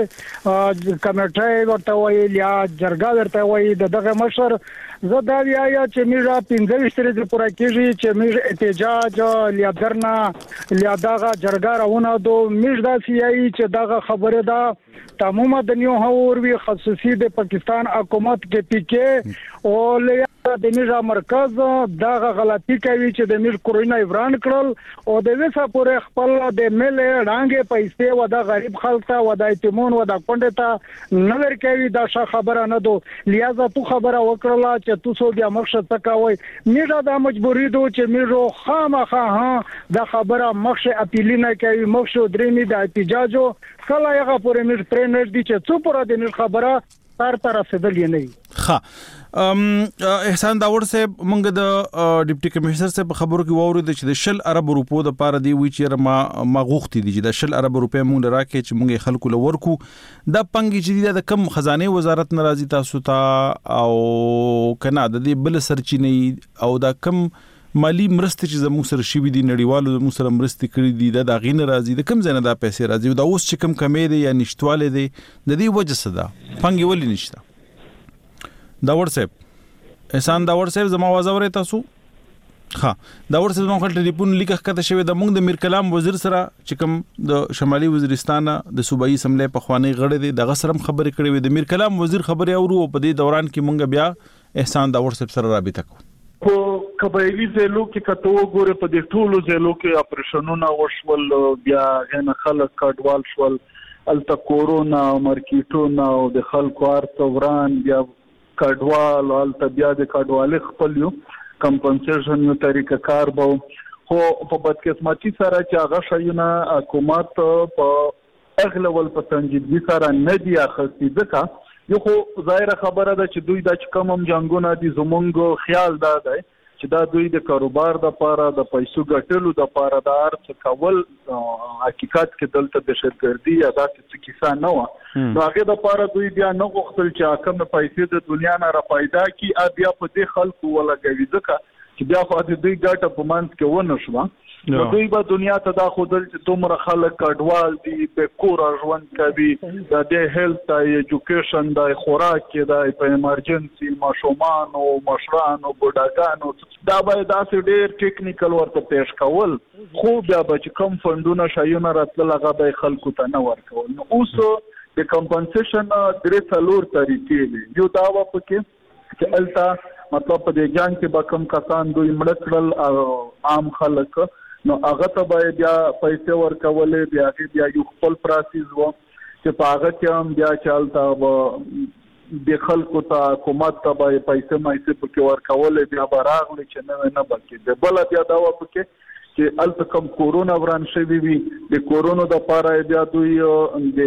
کمیټې ورته ویل یا جرګه ورته ویل د دغه مشر زه دا ویایا چې میرا پنځه ورځې پورا کېږي چې میر احتجاج لیا درنا لیا دغه جرګه راونه دو میر دا سیایي چې دغه خبره ده تمام د نیو هور وی خصوصي د پاکستان حکومت کې پی کې او د میرا مرکز دا غلطي کوي چې د میر کورونا وران کړل او د وسه پورې خپل د مل رانګې پیسې و د غریب خلک ته و د ایتمون و د کونډه ته نور کوي دا ښه خبره نه دو لیازه تو خبره وکړه چې تو سو بیا مخشه تکوي میرا د مجبوری دو چې میرو خامخا ها د خبره مخشه اپیلینه کوي مخشه درېمی د احتجاجو کله هغه پورې میر ترنر دي چې څو پر د میر خبره تر تر رسیدل نه ها ام احسان داور صاحب مونږ د ډیپټي کمشنر صاحب خبرو کې ووري چې د شل ارب روپو د پاره دی وی چې ما ما غوښتي دي چې د شل ارب روپې مونږ راکې چې مونږ خلکو لورکو د پنګ چې د کم خزانه وزارت ناراضي تاسو ته او کنه د دې بل سرچینې او دا کم مالی مرستې چې زموږ سره شي دي نړیوالو زموږ سره مرستې کړې دي د غین راضي د کم زنه دا پیسې راضي دا اوس چې کم کمې دي یا نشټواله دي د دې وجه څه ده پنګ ولې نشته داور صاحب احسان داور صاحب زما आवाज اوري تاسو ها داور صاحب نو خپل ټلیفون لیکه کته شوی د مونږ د میر کلام وزیر سره چې کوم د شمالي وزیرستان د صوبایي اسمبلی په خوانی غړي دي د غسرم خبرې کړې وي د میر کلام وزیر خبرې اورو په دې دوران کې مونږ بیا احسان داور صاحب سره رابطه کوو په قبایلی ځلو کې کته وګوره په دې ټولو ځلو کې اپریشنونه وشول بیا غن خلک کډوال شول الته کورونا مارکیټونه او د خلکو ارتوران بیا کډوال الته بیا د کډوال خپل یو کمپنسیشن یو طریقه کار به خو په بدقسمتي سره چې هغه شایونه حکومت په اغلول په سنجیدګي سره نه دی اخستي ځکه یو خو ظاهره خبره ده چې دوی د کوم جنگونه دي زمونږ خیال دا دی چې دا دوی د کاروبار د لپاره د پیسو ګټلو د لپاره د ارڅ کول حقیقت کې دلته د شرګردي یا داسې کیسه نه و نو هغه د لپاره دوی بیا نه غوښتل چې کوم پیسې د دنیا نه را پیدا کی بیا په دې خلکو ولګوي ځکه چې بیا خو د دوی ګټه په منځ کې ونه شو نو دوی به دنیا ته دا خودل چې دومره خلک کډوال دي په کور ژوند کوي د هیلث ایجوکیشن د خوراک کې د په ایمرجنسي ماشومان او مشران او بډاګانو دا به داسې ډېر ټیکنیکل ورته پیش کول خو بیا به چې کم فندونه شایونه راتل هغه به خلکو ته نه ورکول نو اوس د کمپنسیشن درې څلور طریقې دي یو دا و پکې چې التا مطلب په دې جنگ کې به کم کسان دوی مړ کړل عام خلک نو هغه ته به بیا پیسې ورکولې بیا کې بیا یو خپل پروسس وو چې په هغه کې هم بیا چالتا د خلکو ته حکومت ته به پیسې مایسې پکې ورکولې بیا به راغلي چې نه نه بلکې د بل بیا دا و پکې چې الته کم کورونا وران شوی وي د کورونا د پاره بیا دوی د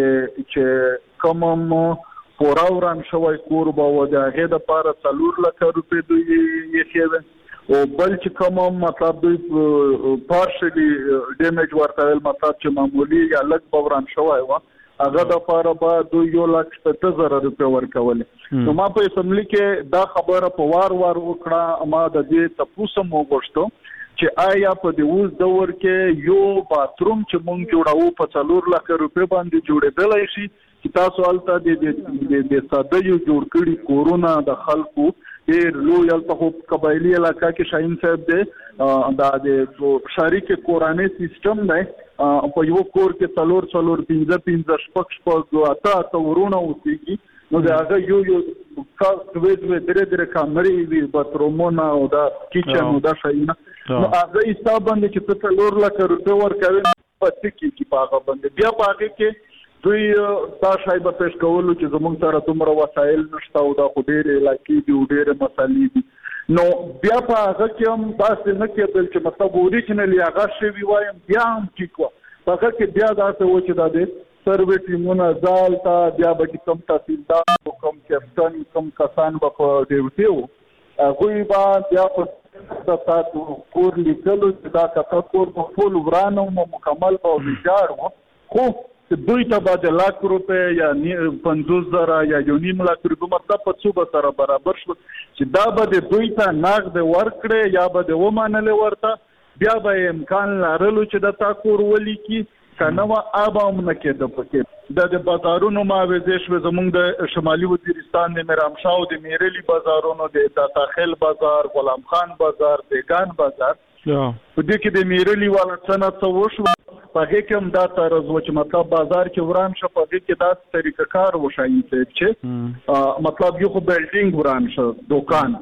چې کوم پورا وران شوی کور به و د هغه د پاره څلور لک روپۍ دوی یې کېږي او بل چې کوم مطلب دوی پارشلی ډیمیج ورته مطلب چې معمولی یا لږ بوران شوی و هغه د لپاره به دوی یو لک شپږ زره روپۍ ورکولې نو ما په اسمبلی کې دا خبره په وار وار وکړه ما د دې تاسو مو غوښتو چې آیا په دې اوس دور کې یو باتروم چې مونږ جوړاو په څلور لک روپۍ باندې جوړېدلای شي چې تاسو الته د د ساده یو جوړ کړي کورونا د خلکو ډیر لوی الته قبایلی علاقہ کې شاهین صاحب دی دا د شریک کورانه سیستم دی په یو کور کې څلور څلور پنځه پنځه شپږ شپږ اته اته ورونه اوسېږي نو دا هغه یو یو کاست وې د درې درې کامرې وي باترومونه او دا کچن او دا شاهینه نو هغه حساب باندې چې څلور لک روپۍ ورکوي په ټکی کې پاغه باندې بیا پاغه کې دوی دا شای به پېښ کولو چې زموږ سره دومره وسایل نشته او دا خو ډېرې علاقې دي او ډېرې مسالې دي نو بیا په هغه کې هم داسې نه کېدل چې مطلب اوریجنلي هغه شوي وایم بیا هم ټیک وه په هغه کې بیا داسې و چې دا د سروې ټیمونه ځال ته بیا به کم تحصیلدار کم کیپټن کم کسان به په ډیوټي وو هغوی به بیا په تاسو کور لیکلو چې دا کته کور په ټول وران او مکمل به ویجاړ و خو دوی ته به د لاک روپۍ یا پنځوس زره یا یو نیم لاک روپۍ مطلب په څو به سره برابر شول چې دا به د دوی ته نغد ورکړې یا به د ومنلې ورته بیا به امکان لرلو چې د تا کور ولیکي که نه وه آب هم نه کېده پکې د د بازارونو معاوضې شوې زموږ د شمالي وزیرستان د میرامشاه او د میرلي بازارونو د داتاخیل بازار غلام خان بازار دیګان بازار په دې کې د میرلي والا څه نه څه وشوه په هغې کې هم دا طرز و چې مطلب بازار کې وران شه په هغې کې داسې طریقه کار وشایي صاحب چې مطلب یو خو بلډینګ وران شه دوکان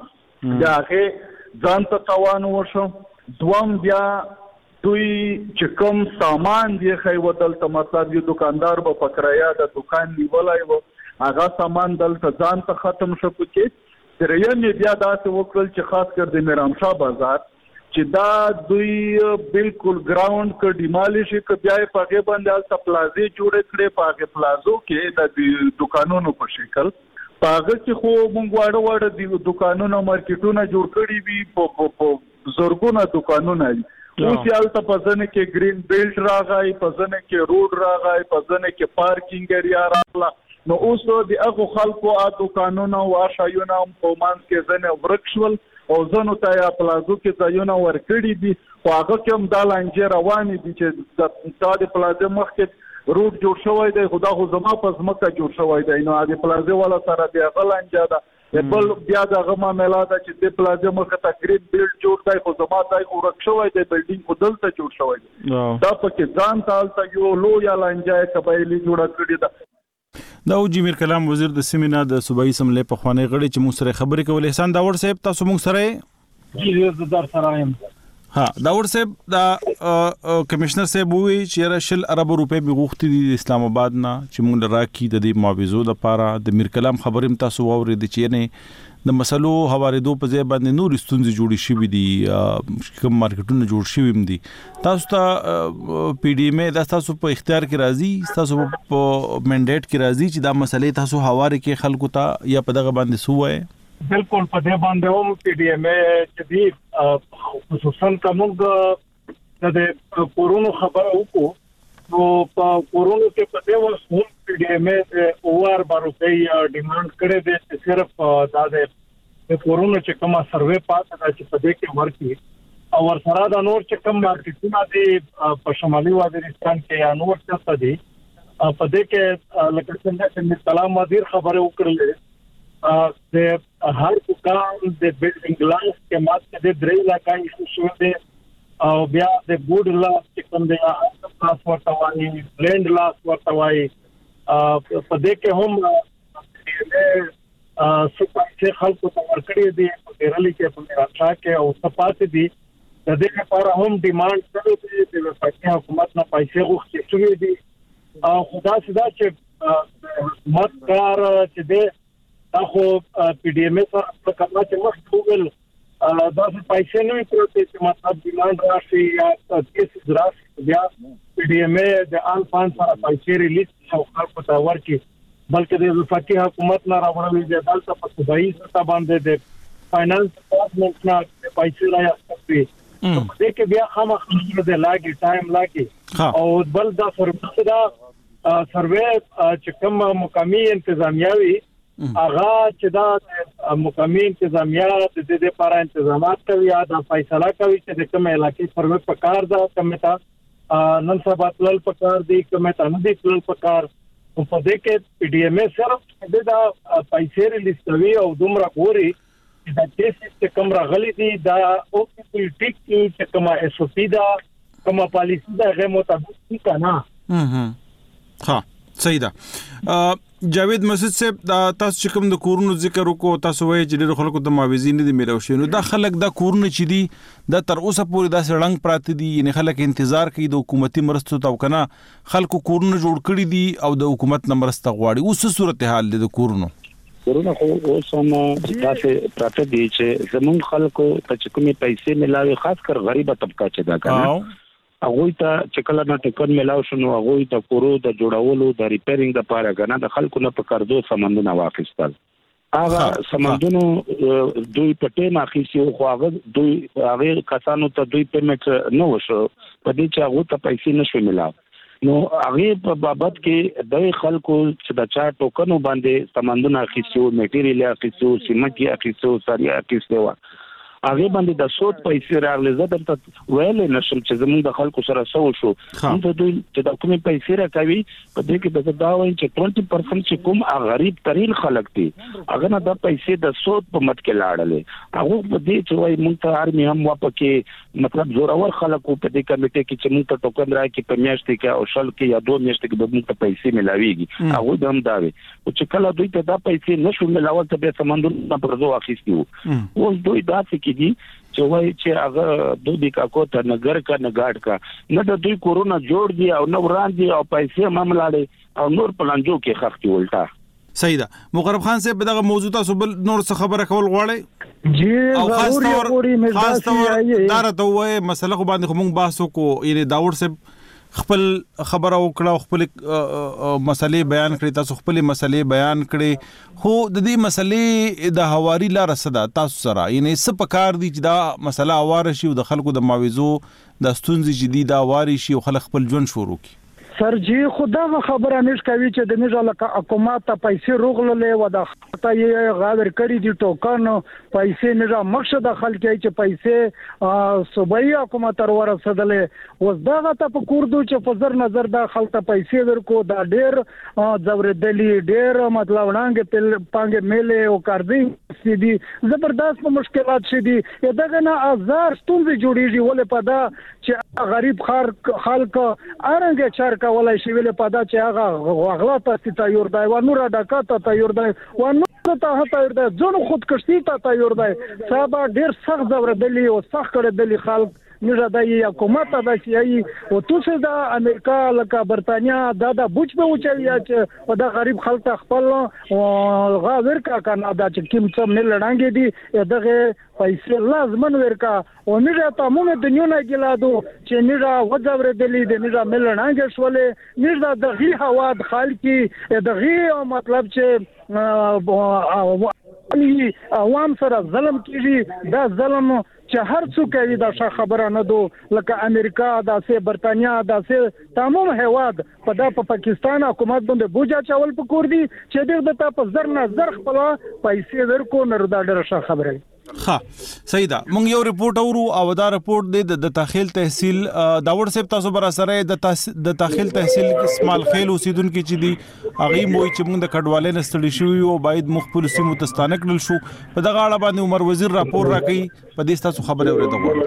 دا هغه ځان ته تاوان وشو. دوم بیا دوی چې کوم سامان دی خو دلته مطلب یو دکاندار به پکرایا د دکان نیولای وو هغه سامان دلته ځان ته ختم شو کې. دریم بیا داسې وکړل چې خاص کر د میرامشاه بازار چې دا دوی بالکل ګراوند ک ډیمالیش ک بیا په هغه باندې الته پلازې جوړ کړي په هغه پلازو کې د دکانونو په شکل په هغه کې خو مونږ واړه واړه د دکانونو مارکیټونه جوړ کړي وي په زورګونه دکانونه اوس یالته په ځنه کې ګرین بیلټ راغی په ځنه کې روډ راغی په ځنه کې پارکینګ ایریا راغله. نو اوس د هغه خلکو اته قانونو او شایونه په مان کې ځنه ورکشول او ځنو ته پلازو کې ځایونه ورکړي دي او هغه کوم د لانجه روانې دي چې د تاسو پلازو مخکې روډ جوړ شوی دی خدا خو زما په ځمکه جوړ شوی دی نو د پلازو ولا سره دی هغه لانجه ده بل بیا دغه معاملې ده چې د پلازو مخه تقریبا بیلډ جوړ دی خو زما دای ورک شوی دی بلډینګ خو دلته جوړ شوی دی دا پکې ځان تالته یو لوی لانجه قبایلی جوړه کړې ده. دا او جمیر کلام وزیر د سیمینا د صوبایي سملې په خوانې غړي چې موږ سره خبرې کولې. احسان داور صاحب تاسو موږ سره جی زه در سره یم. ها داور صاحب دا کمشنر صاحب وی چې رشل ارب روپے به غوښتي د اسلام آباد نه چې موږ راکې د دې معاوضو د پاره د میر کلام خبرې تاسو واورې د چې نه د مسلو حوالې په ځای باندې نور ستونزې جوړې شوې دي کوم مارکیټونه جوړ شوي دي. تاسو ته پی ډی ایم د تاسو په اختیار کې راځي تاسو په منډیټ کې راځي چې دا مسلې تاسو حواله کې خلکو ته یا په دغه باندې سو وای. بالکل په دې باندې هم پی ډی ایم چې دی خصوصا کومه د کورونو خبره وکړو نو په کورونو کې په دې وخت پی ډی ایم او ار باندې ډیماند کړي دي چې صرف دا د کورونو چې کومه سروې پاتې ده چې په دې کې ورکی او ورسره د نور چې کوم مارکیټونه دي په شمالي وزیرستان کې یا نور څه دي په دې کې لکه څنګه چې سلام وزیر خبره وکړلې د هر دکان د بلډینګ لاس کې ماته د درې لکه شو دي او بیا د ګوډ لاس چې کوم دی تاسو ورته وایي بلند لاس ورته وایي په دې کې هم د سپارښت خلکو ته ورکړي دي په رالي کې په راځه کې او سپارښت دي د دې لپاره هم ډیماند کړو چې د پاکستان حکومت نه پیسې غوښتي شوې دي او خدا سدا چې حکومت کار چې دی تاسو پی ډی ایم سره په کار چې مخ ګوګل دا پیسې نه کوي چې مطلب ډیماند راشي یا کیس راشي بیا پی ډی ایم د آن فان سره پیسې ریلیز او خلکو ته ورکړي بلکې د وفاقي حکومت نه راوړل دي دلته په صوبایي سطح باندې د فاینانس ډپارټمنټ نه پیسې راځي دې کې بیا خامخا د لاګي ټایم لاګي او بل دا سروې دا سروې چې کوم مقامي انتظامیاوي اغا چې دا مقامي انتظامیه د دې لپاره انتظامات کوي یا دا فیصله کوي چې د کوم علاقې سروې په کار ده کومه تا نن سبا تل په کار دي کومه تا نه دي تل په کار په دې کې پی ډی ایم صرف دا پیسې ریلیز کوي او دومره ګوري چې دا چې کوم راغلي دي دا او پولیټیک چې کوم اس او پی دا کوم پالیسی دا غو مطابق کنا ها ها صحیح ده. جاوید مسعود صاحب دا تاسو چې کوم د کورونو ذکر وکړو تاسو وایي چې ډېر خلکو ته معاوضې نه دي میلاو شوي نو دا خلک دا کورونه چې دي دا تر اوسه پورې داسې ړنګ پراته دي یعنې خلک انتظار کوي د حکومتي مرستو ته او که نه خلکو کورونه جوړ کړي دي او د حکومت نه مرسته غواړي اوس څه صورتحال دی د کورونو؟ کورونه خو اوس هم داسې پراته دي چې زموږ خلکو ته چې کومې پیسې میلاوي خاص کر غریبه طبقه چې دا کنه هغه ته چې کله نه ټکن ملاو شنو هغه ته کورو د جوړولو د ریپیرینګ د پاره غنا د خلکو نه په قرضو سمندونه واخیستل هغه سمندونو دوی په ټیم اخیسي خو هغه دوی هغه کسانو ته دوی پیمنټ نه وشو په دې چې هغه ته پیسې نشو ملاو نو هغه په بابت کې د خلکو چې د چا ټوکنو باندې سمندونه اخیسي او میټیریال اخیسي سیمټ اخیسي ساري اخیسي هغه باندې د سود پیسې راغلي زه درته ویلې نشم چې زموږ د خلکو سره سو شو د دوی چې د کومې پیسې راکوي په دې کې د دا وایي چې بیس پرسنټ چې کوم غریب ترين خلک دي هغه نه د پیسې د سود په مت کې لاړلې هغه په دې چې وایي مونږ ته ارمي هم واپکه مطلب زورور خلکو په دې کمیټه کې چې مونږ ته ټوکن راکې په میاشتې کې او شل کې یا دوه میاشتې کې به مونږ ته پیسې ملاويږي هغه هم دا وي چې کله دوی ته دا پیسې نشو ملاول ته به سمندر په ورځو اخیستي وو اوس دوی دا څه کې دي چې وایي چې هغه دوی کا کوته نګر کا نګاډ کا نه د دوی کورونا جوړ دي او نو وړاندې او پیسې معاملې او نور پلانجو کې خختي ولټا صحیح ده. مقرب خان صاحب دغه موضوع تاسو بل نور څه خبره کول غواړئ؟ جی ضروري خاص طور دا راته وایي مسله خو باندې موږ بحث وکړو یعنی داور صاحب خپل خبره وکړه خپل مسلې بیان کړې تاسو خپل مسلې بیان کړې خو د دې مسلې د حواري لار صدا تاسو سره یعنی څه پکار دي چې دا مسله اواره شي او د خلکو د معاوضو د ستونزې جديده اواري شي او خلک خپل ژوند شروع کړي سر جی خدا خبره نش کوي چې د نژه لکه حکومت ته پیسې روغللې و د خطا یې غاور کړی دي ټوکن پیسې نژه مقصد خلک چې پیسې صوبایي حکومت تر ورسېدلې وز دا ته په کوردو چې په زر نظر دا خلک ته پیسې ورکو دا ډېر زوردلی ډېر مطلب وړاندې په پانګه میلې او کاردي سي دي زبردست په مشکلات شي دي دغه نه هزار ستونزې جوړیږي ولې په دا چې غریب خلک ارنګ چار ولای شي ویل په دا چې هغه غلا ته تیار دی و نور ډکات ته تیار دی و نور ته تیار دی ځنو خودکشي ته تیار دی صاحب ډیر سخت زوردلی او سخت کړدلی خلک نژه د حکومت د شي او توسه د امریکا لکه برتانیا دا د بوج به وچوي چې د غریب خلک خپل غا ورکا کنه دا چې کوم څه مل لړانګي دي دغه پیسې لازم ورکا او نژه تمامه دنیا نه ګلادو چې نژه وځور دلی د نژه مل لړانګي شولې نژه د غي هوا د خلکي د غي مطلب چې عوام سره ظلم کیږي دا ظلم چې هر څوک کوي دا خبره نه دو لکه امریکا دا سه برتانیا دا سه تمام هواد په د پاکستان حکومت باندې بوجا چاول پکور دي چې دغه د تاسو زر نه زر خپل پیسې ورکو نه دا ډېر ښه خبره ها صحیح ده. مونږ یو ریپورت اورو او دا ریپورت د تاخیل تحصیل داور صاحب تاسو بر سره د تاخیل تحصیل اسماعیل خیل اوسیدونکو چې دی هغه موي چې موږ د کډوالۍ نستړي شو او باید مخبل سیمو تستانه کړل شو په دغه اړه باندې عمر وزیر راپور راکړي په دې تاسو خبره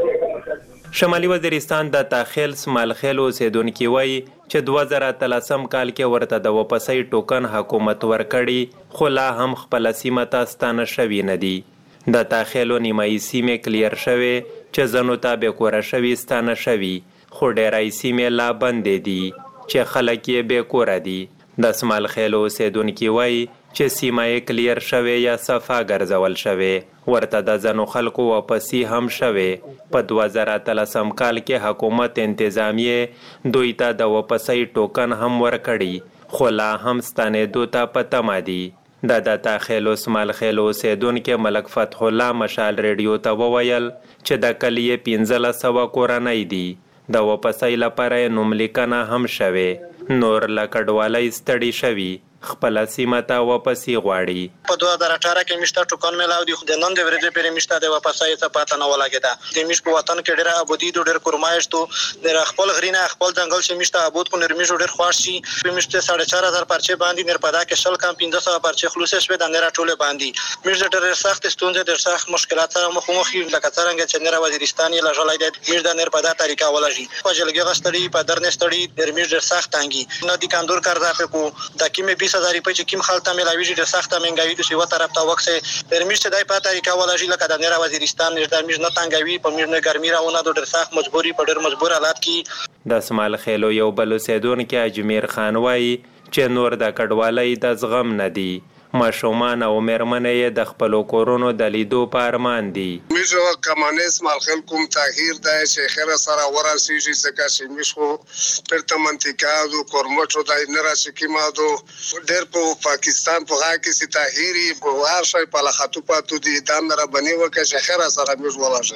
اوریدل. شمالي وزیرستان د تاخیل اسماعیل خیل اوسیدونکو وایي چې دوه زره اتلسم کال کې ورته د واپسۍ ټوکن حکومت ورکړي خو لا هم خپل سیمه ته ستانه شوی نه دی. د تاخیلو نیمایي سیمې کلیر شوی چې زنو ته به کور شوی ستانه شوی خو ډیرای سیمې لا بندې دي چې خلک یې به کور دي. د اسماعیل خیل اوسیدونکو وایي چې سیمه یې کلیر شوی یا صفا ګرځول شوی ورته د زنو خلکو واپسی هم شوی. په دوه زره اتلسم کال کې حکومت انتظامیه دوی ته د واپسۍ ټوکن هم ورکړي خو لا هم ستنېدو ته په تمه دي. د د تاخیل اسماعیل خیل اوسیدونکو ملک فتح الله مشال ریډیو ته وویل چې د کلیې پنځلس سوه کورنۍ دي د واپسۍ لپاره نوم لیکنه هم شوی نور له کډوالۍ ستړي شوي خپل سیمه ته واپسی غواړي. په دوه زره اټھارہ کې مشته ټوکن ملاو دي خو د نن د ورځې پرې مشته د واپسۍ څخه پاتہ نه ولاګیدا د مش په وطن کې ډېر ابودي ډېر کورمایشتو د خپل غرینه خپل ځنګل چې مشته ابود کو نرمي ډېر خوښ شي په مشته ساڑھے چار هزار پرچې باندې نر پدا کې شل کم پنځه سوه پرچې خلاص شوه د نر ټوله باندې مش ډېر سخت ستونزې ډېر سخت مشکلات سره مخ مخ یو لکه څنګه چې نر وزیرستان یې لژلای دی مش د نر پدا طریقه ولژي په جلګه غستړي په درنه ستړي نر مش ډېر سخت تانګي نه دي کاندور قرضه په کو د کیمه بیس هزار په چې خلک ملاوي ډېر سخت منګوي د سیو طرف ته وکسه پرمیش ته دای په طریقه ولژي لکه د نړۍ وزیرستان نړۍ میش نه تنګوي په میش نه ګرمي راونه ډېر سخت مجبوري په ډېر مجبور حالات کې. د اسماعیل خیلو یو بل اوسیدونکو اجمیر خان وایي چې نور د کډوالۍ د زغم نه دی ماشومان او مېرمنې د خپلو کورونو د لیدو په ارمان دي. میشو کمانې اسماعیل خیل کوم تغییر دی چې خیر سره ورسیږي ځکه چې میشو پرته منطقه دو کورمټو دای نه راشي کیمادو ډېر په پاکستان په هغه کې سي تغییری په هر شي په لخاتو پاتو دي دا مره بنی وکړي چې خیر سره میشو ولاږي.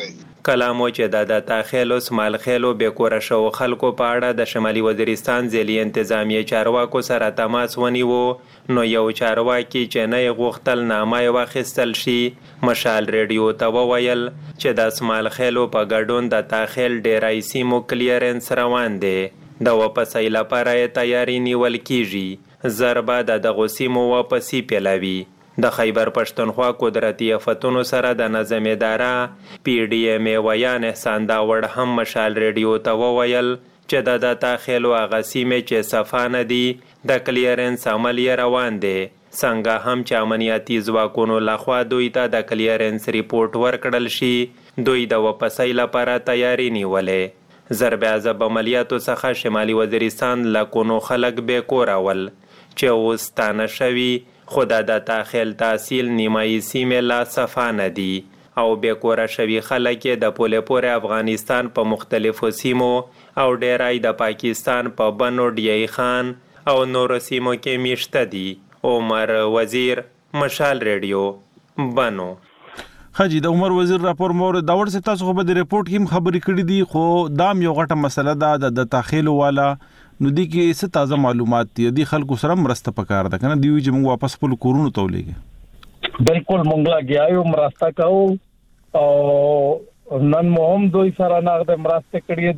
کلامو چې د تاخیل او سمالخیل او بیکوره شو خلکو په اړه د شمالي وزیرستان ځلي انتظامیه چارواکو سره تماس ونیو نو یو چارواکي چې نه غوښتل نامه واخیستل شي مشال ریډیو ته وویل چې د سمالخیل په ګډون د تاخیل ډیرای سیمو کلیرنس روان دی د واپسۍ لپاره تیاری نیول کیږي ضربه د دغو سیمو واپسی پیلوي د خیبر پښتونخوا قدرتي آفتونو سره د نظم اداره پی ډی ایم ای ویان احسان داوړ هم مشال ریډیو ته وویل چې د د تاخیل او هغه سیمې چې صفانه دي د کلیرنس عمل روان دی څنګه هم چې امنیتي ځواکونو لخوا دوی ته د کلیرنس ریپورت ورکړل شي دوی د واپسۍ لپاره تیاری نیولې ضرب عذاب عملیاتو څخه شمالي وزیرستان لکونو خلک بې کوره ول چې اوس ستانه شوي خو د تاخیل تحصیل نیمایي سیمې لا صفانه دي او بې کوره شوي خلک د پولې پورې افغانستان په مختلفو سیمو او ډیرای د پاکستان په بنو ډیای خان او نورو سیمو کې میشته دي عمر وزیر مشال ریډیو بنو حاجی د عمر وزیر راپور مور داور سے تاسو خو به د ریپورت هم خبرې کړې دي خو دام یو غټه مسله ده د تاخیل والا نو دی کې څه تازه معلومات دي د خلکو سره مرسته پکار ده کنه دی چې موږ واپس په کورونو تولېږي بالکل مونږ لګیاو مرسته کوو او نن مهم دوی سره نغد مرسته کړې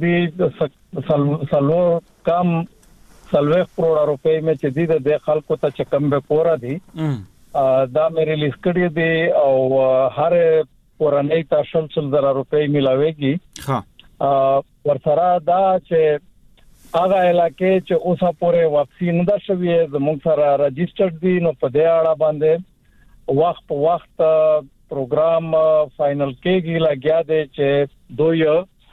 دي سلو کم سلوه کروڑ روپے میں چې دي د خلکو ته چکم به پورا دي دا مې ریلیز کړی دی او هر پورانې ته شل شل زره روپے ملاويږي ها ورسره دا چې هغه علاقې چې اوسه پورې واپسی نه ده شوې زموږ سره رجسټرډ دي نو په دې اړه باندې وخت په وخت پروګرام فائنل کېږي لګیا دی چې دوی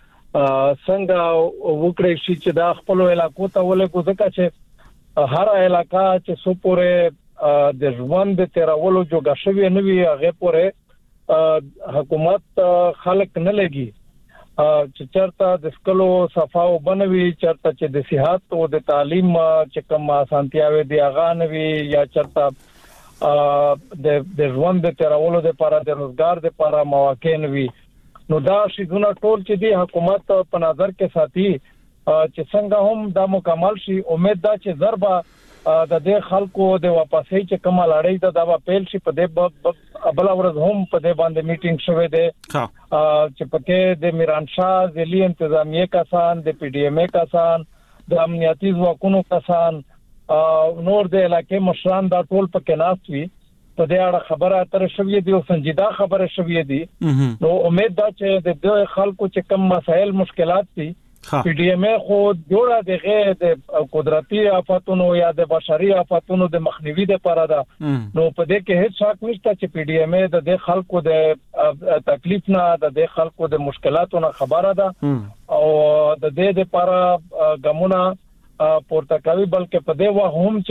څنګه وکړي شي چې دا خپل علاقو ته ولې ځکه چې هر علاقہ چې سو پورې د ژوند تیرولو جوړه شوې نه وي هغه پورې حکومت خلک نه لګي چې چرته د سکلو صفاو بنوي چرته چې د صحت او د تعلیم چې کوم اسانتیاوي دی هغه نوي یا چرته د د ژوند د تیرولو لپاره د روزګار لپاره مواقع نوي نو دا شیونه ټول چې دی حکومت په نظر کې ساتي چې څنګه هم دا مکمل شي امید دا چې ضربه د دې خلکو د واپسۍ چې کومه لړۍ ده دا په پیل شي په دې بل ورځ هم په دې باندې میټینګ شوه دی چې پکې د میران شاه ځلي انتظامیه کسان د پی ډی ایم ای کسان د امنیتي ځواکونو کسان نور د علاقې مشران دا ټول پکې ناست وي په دې اړه خبره اترې شوې دي او سنجیده خبره شوې دي نو امید دا چې د دې خلکو چې کوم مسایل مشکلات دي پی ډی ایم ای خو جوړه دغه د قدرتي آفاتونو یا د بشري آفاتونو د مخنیوي لپاره ده نو په دې کې هیڅ شک نشته چې پی ډی ایم ای د خلکو د تکلیف نه د خلکو د مشکلاتو نه خبره ده او د دې لپاره ګمونه پورته کوي بلکې په دې وخت هم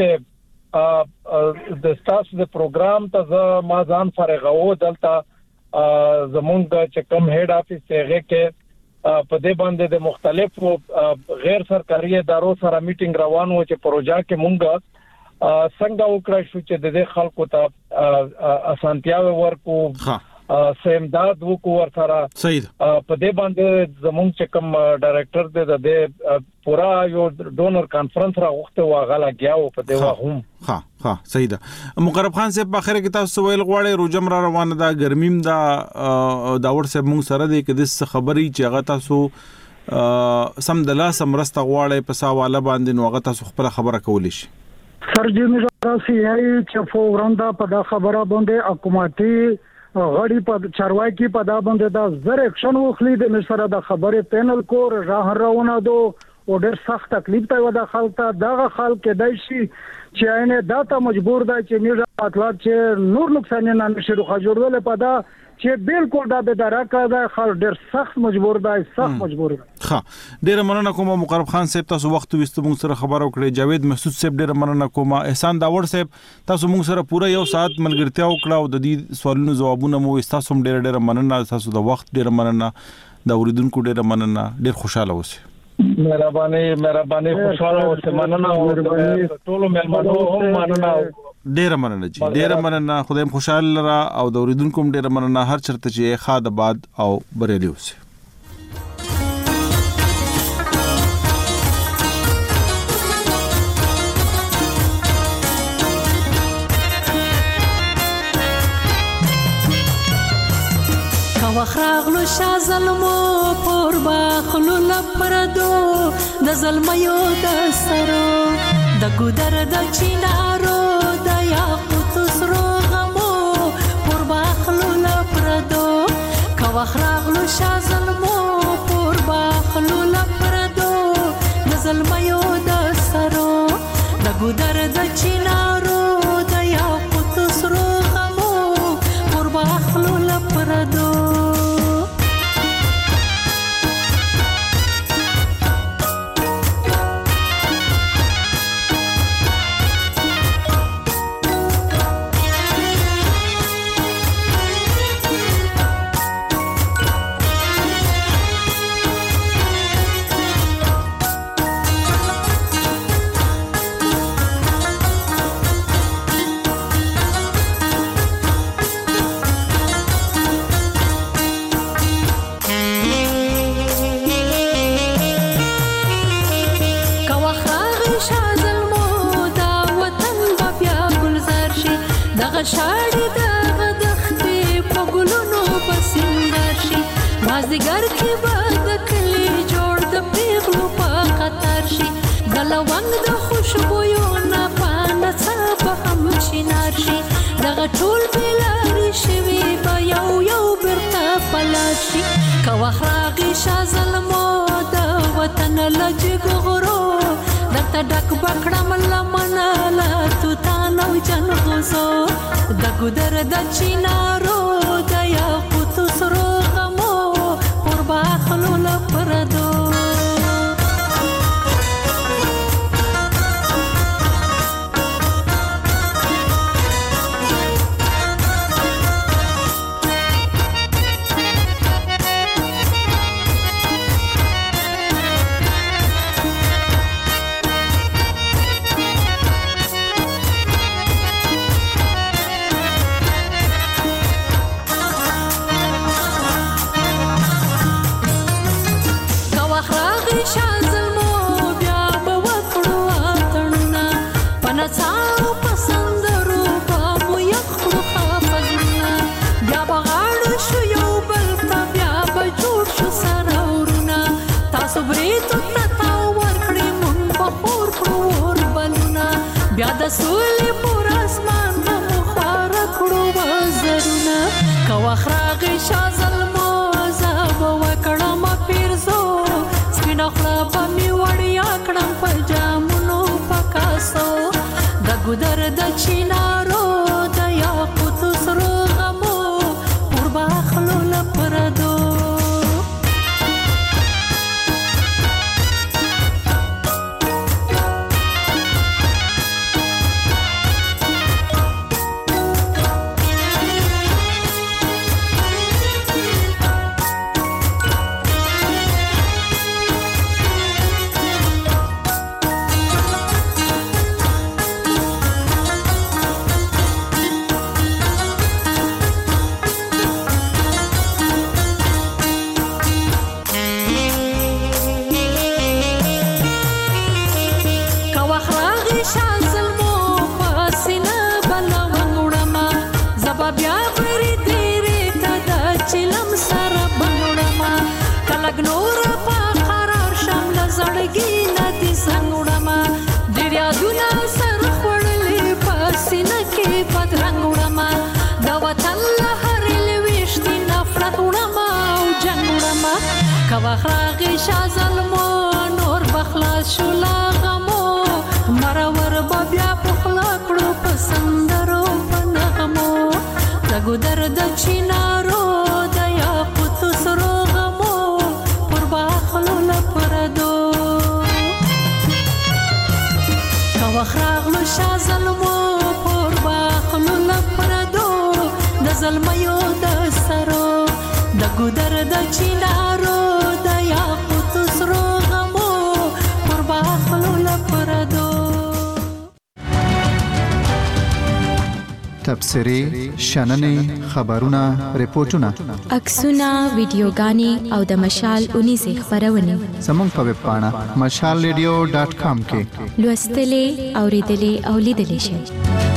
چې د ستاسو د پروګرام ته ما ځان فرغو دلته زمونږ چې کوم هډ افیس ته کې په دې باندې د مختلفو غیر سرکاري ادارو سره میټینګ روان و چې پروژه کې مونږ څنګه وکړای شو چې د خلکو ته اسانتیا ورکو سیمداد وکړو ورسره صحیح په دې باندې زمونږ چې کوم ډایریکټر دی د پورا یو ډونر کانفرنس راغوښته واغه لګیاو په دې وهم ها ها صحیح ده مقرب خان صاحب په اخر کې تاسو ویل غواړئ روجم را روانه ده ګرمیم دا داور صاحب مونږ سره دی کې د خبري چې هغه تاسو سم د لاس مرسته غواړئ په ساواله باندې نو هغه تاسو خپل خبره کولی شي سر جی مې راځي چې فوران دا په خبره باندې حکومتي غړي په چارواکي په دا باندې دا زر اکشن وخلی د مشره د خبره پینل کو راه راونه دو او ډېر سخت تکلیف ته ودا خلک دا خلک دای شي چې اینه دا ته مجبور ده چې میرا مطلب چې نور نقصان نه نشي روخه جوړول په دا چې بالکل دا به درکه دا خل ډېر سخت مجبور ده سخت مجبور ده ها ډېر مننه کوم مقرب خان صاحب تاسو وخت وستو موږ سره خبرو کړې جاوید محسود صاحب ډېر مننه کوم احسان داور صاحب تاسو موږ سره پوره یو ساعت ملګرتیا وکړه او د دې سوالونو جوابونه مو تاسو هم ډېر ډېر مننه تاسو د وخت ډېر مننه دا اوریدونکو ډېر مننه ډېر خوشاله اوسئ مهرباني مهرباني خوشاله اوسئ مننه او ټول ملمنو هم مننه ډیر مننه جی ډیر مننه خدایم خوشاله را او د اوریدونکو ډیر مننه هر چرته چې خاد آباد او بریالي اوسئ وخراغلو شا ظلمو پور باخلو لپردو د ظلمیو د سرو د ګودر د چینارو د یاقوت سرو غمو پور باخلو لپردو کا وخراغلو شا ظلمو پور باخلو لپردو د ظلمیو د سرو د ګودر د چینارو د یاقوت سرو غمو پور باخلو لپردو شاړې دغه دښتې په ګلونو په سینګار شي مازدیګر کې به د کلي جوړ د پیغلو په قطار شي د لونګ د خوشبویو نه په نڅا به هم چینار شي دغه ټول بېلارې شوي به یو یو بېرته په لار شي که وخت راغی شا ظلمو د وطن له جګو غرو درته ډک به کړم لمنه له توتان او جنغوزو د ګودر د چینارو د یاقوتو سرو غمو پور باخلو لپردو د سولې پر اسمان به مو خواره کړو وزرونه که وخت راغی شا ظلمو زه به وکړم پیرزو سپینه خوله به مې وړیا کړم په جامونو په کاسو د ګودر د چینارو د یاقوتو سرو غمو پور باخلو لپردو وخراغی شا ظلمو نور بخلاص شو لا غمو مرور با بیا پخلا کړو په سندرو په نغمو د ګودر د چینارو د یاقوتو سرو غمو پر باخلو لپردو که وخراغلو شا ظلمو پر باخلو لپردو د ظلمیو د سرو د ګودر د چینارو د یاقوتو سرو غمو پر باخلو لپردو تبصرې شننې خبرونه ریپورتونه عکسونه ویډیوګانې او د مشال اونیزې خبرونه زموږ په ویب پاڼه مشال ریډیو ډاټ کام کې لوستلې اوریدلې او لیدلې شئ.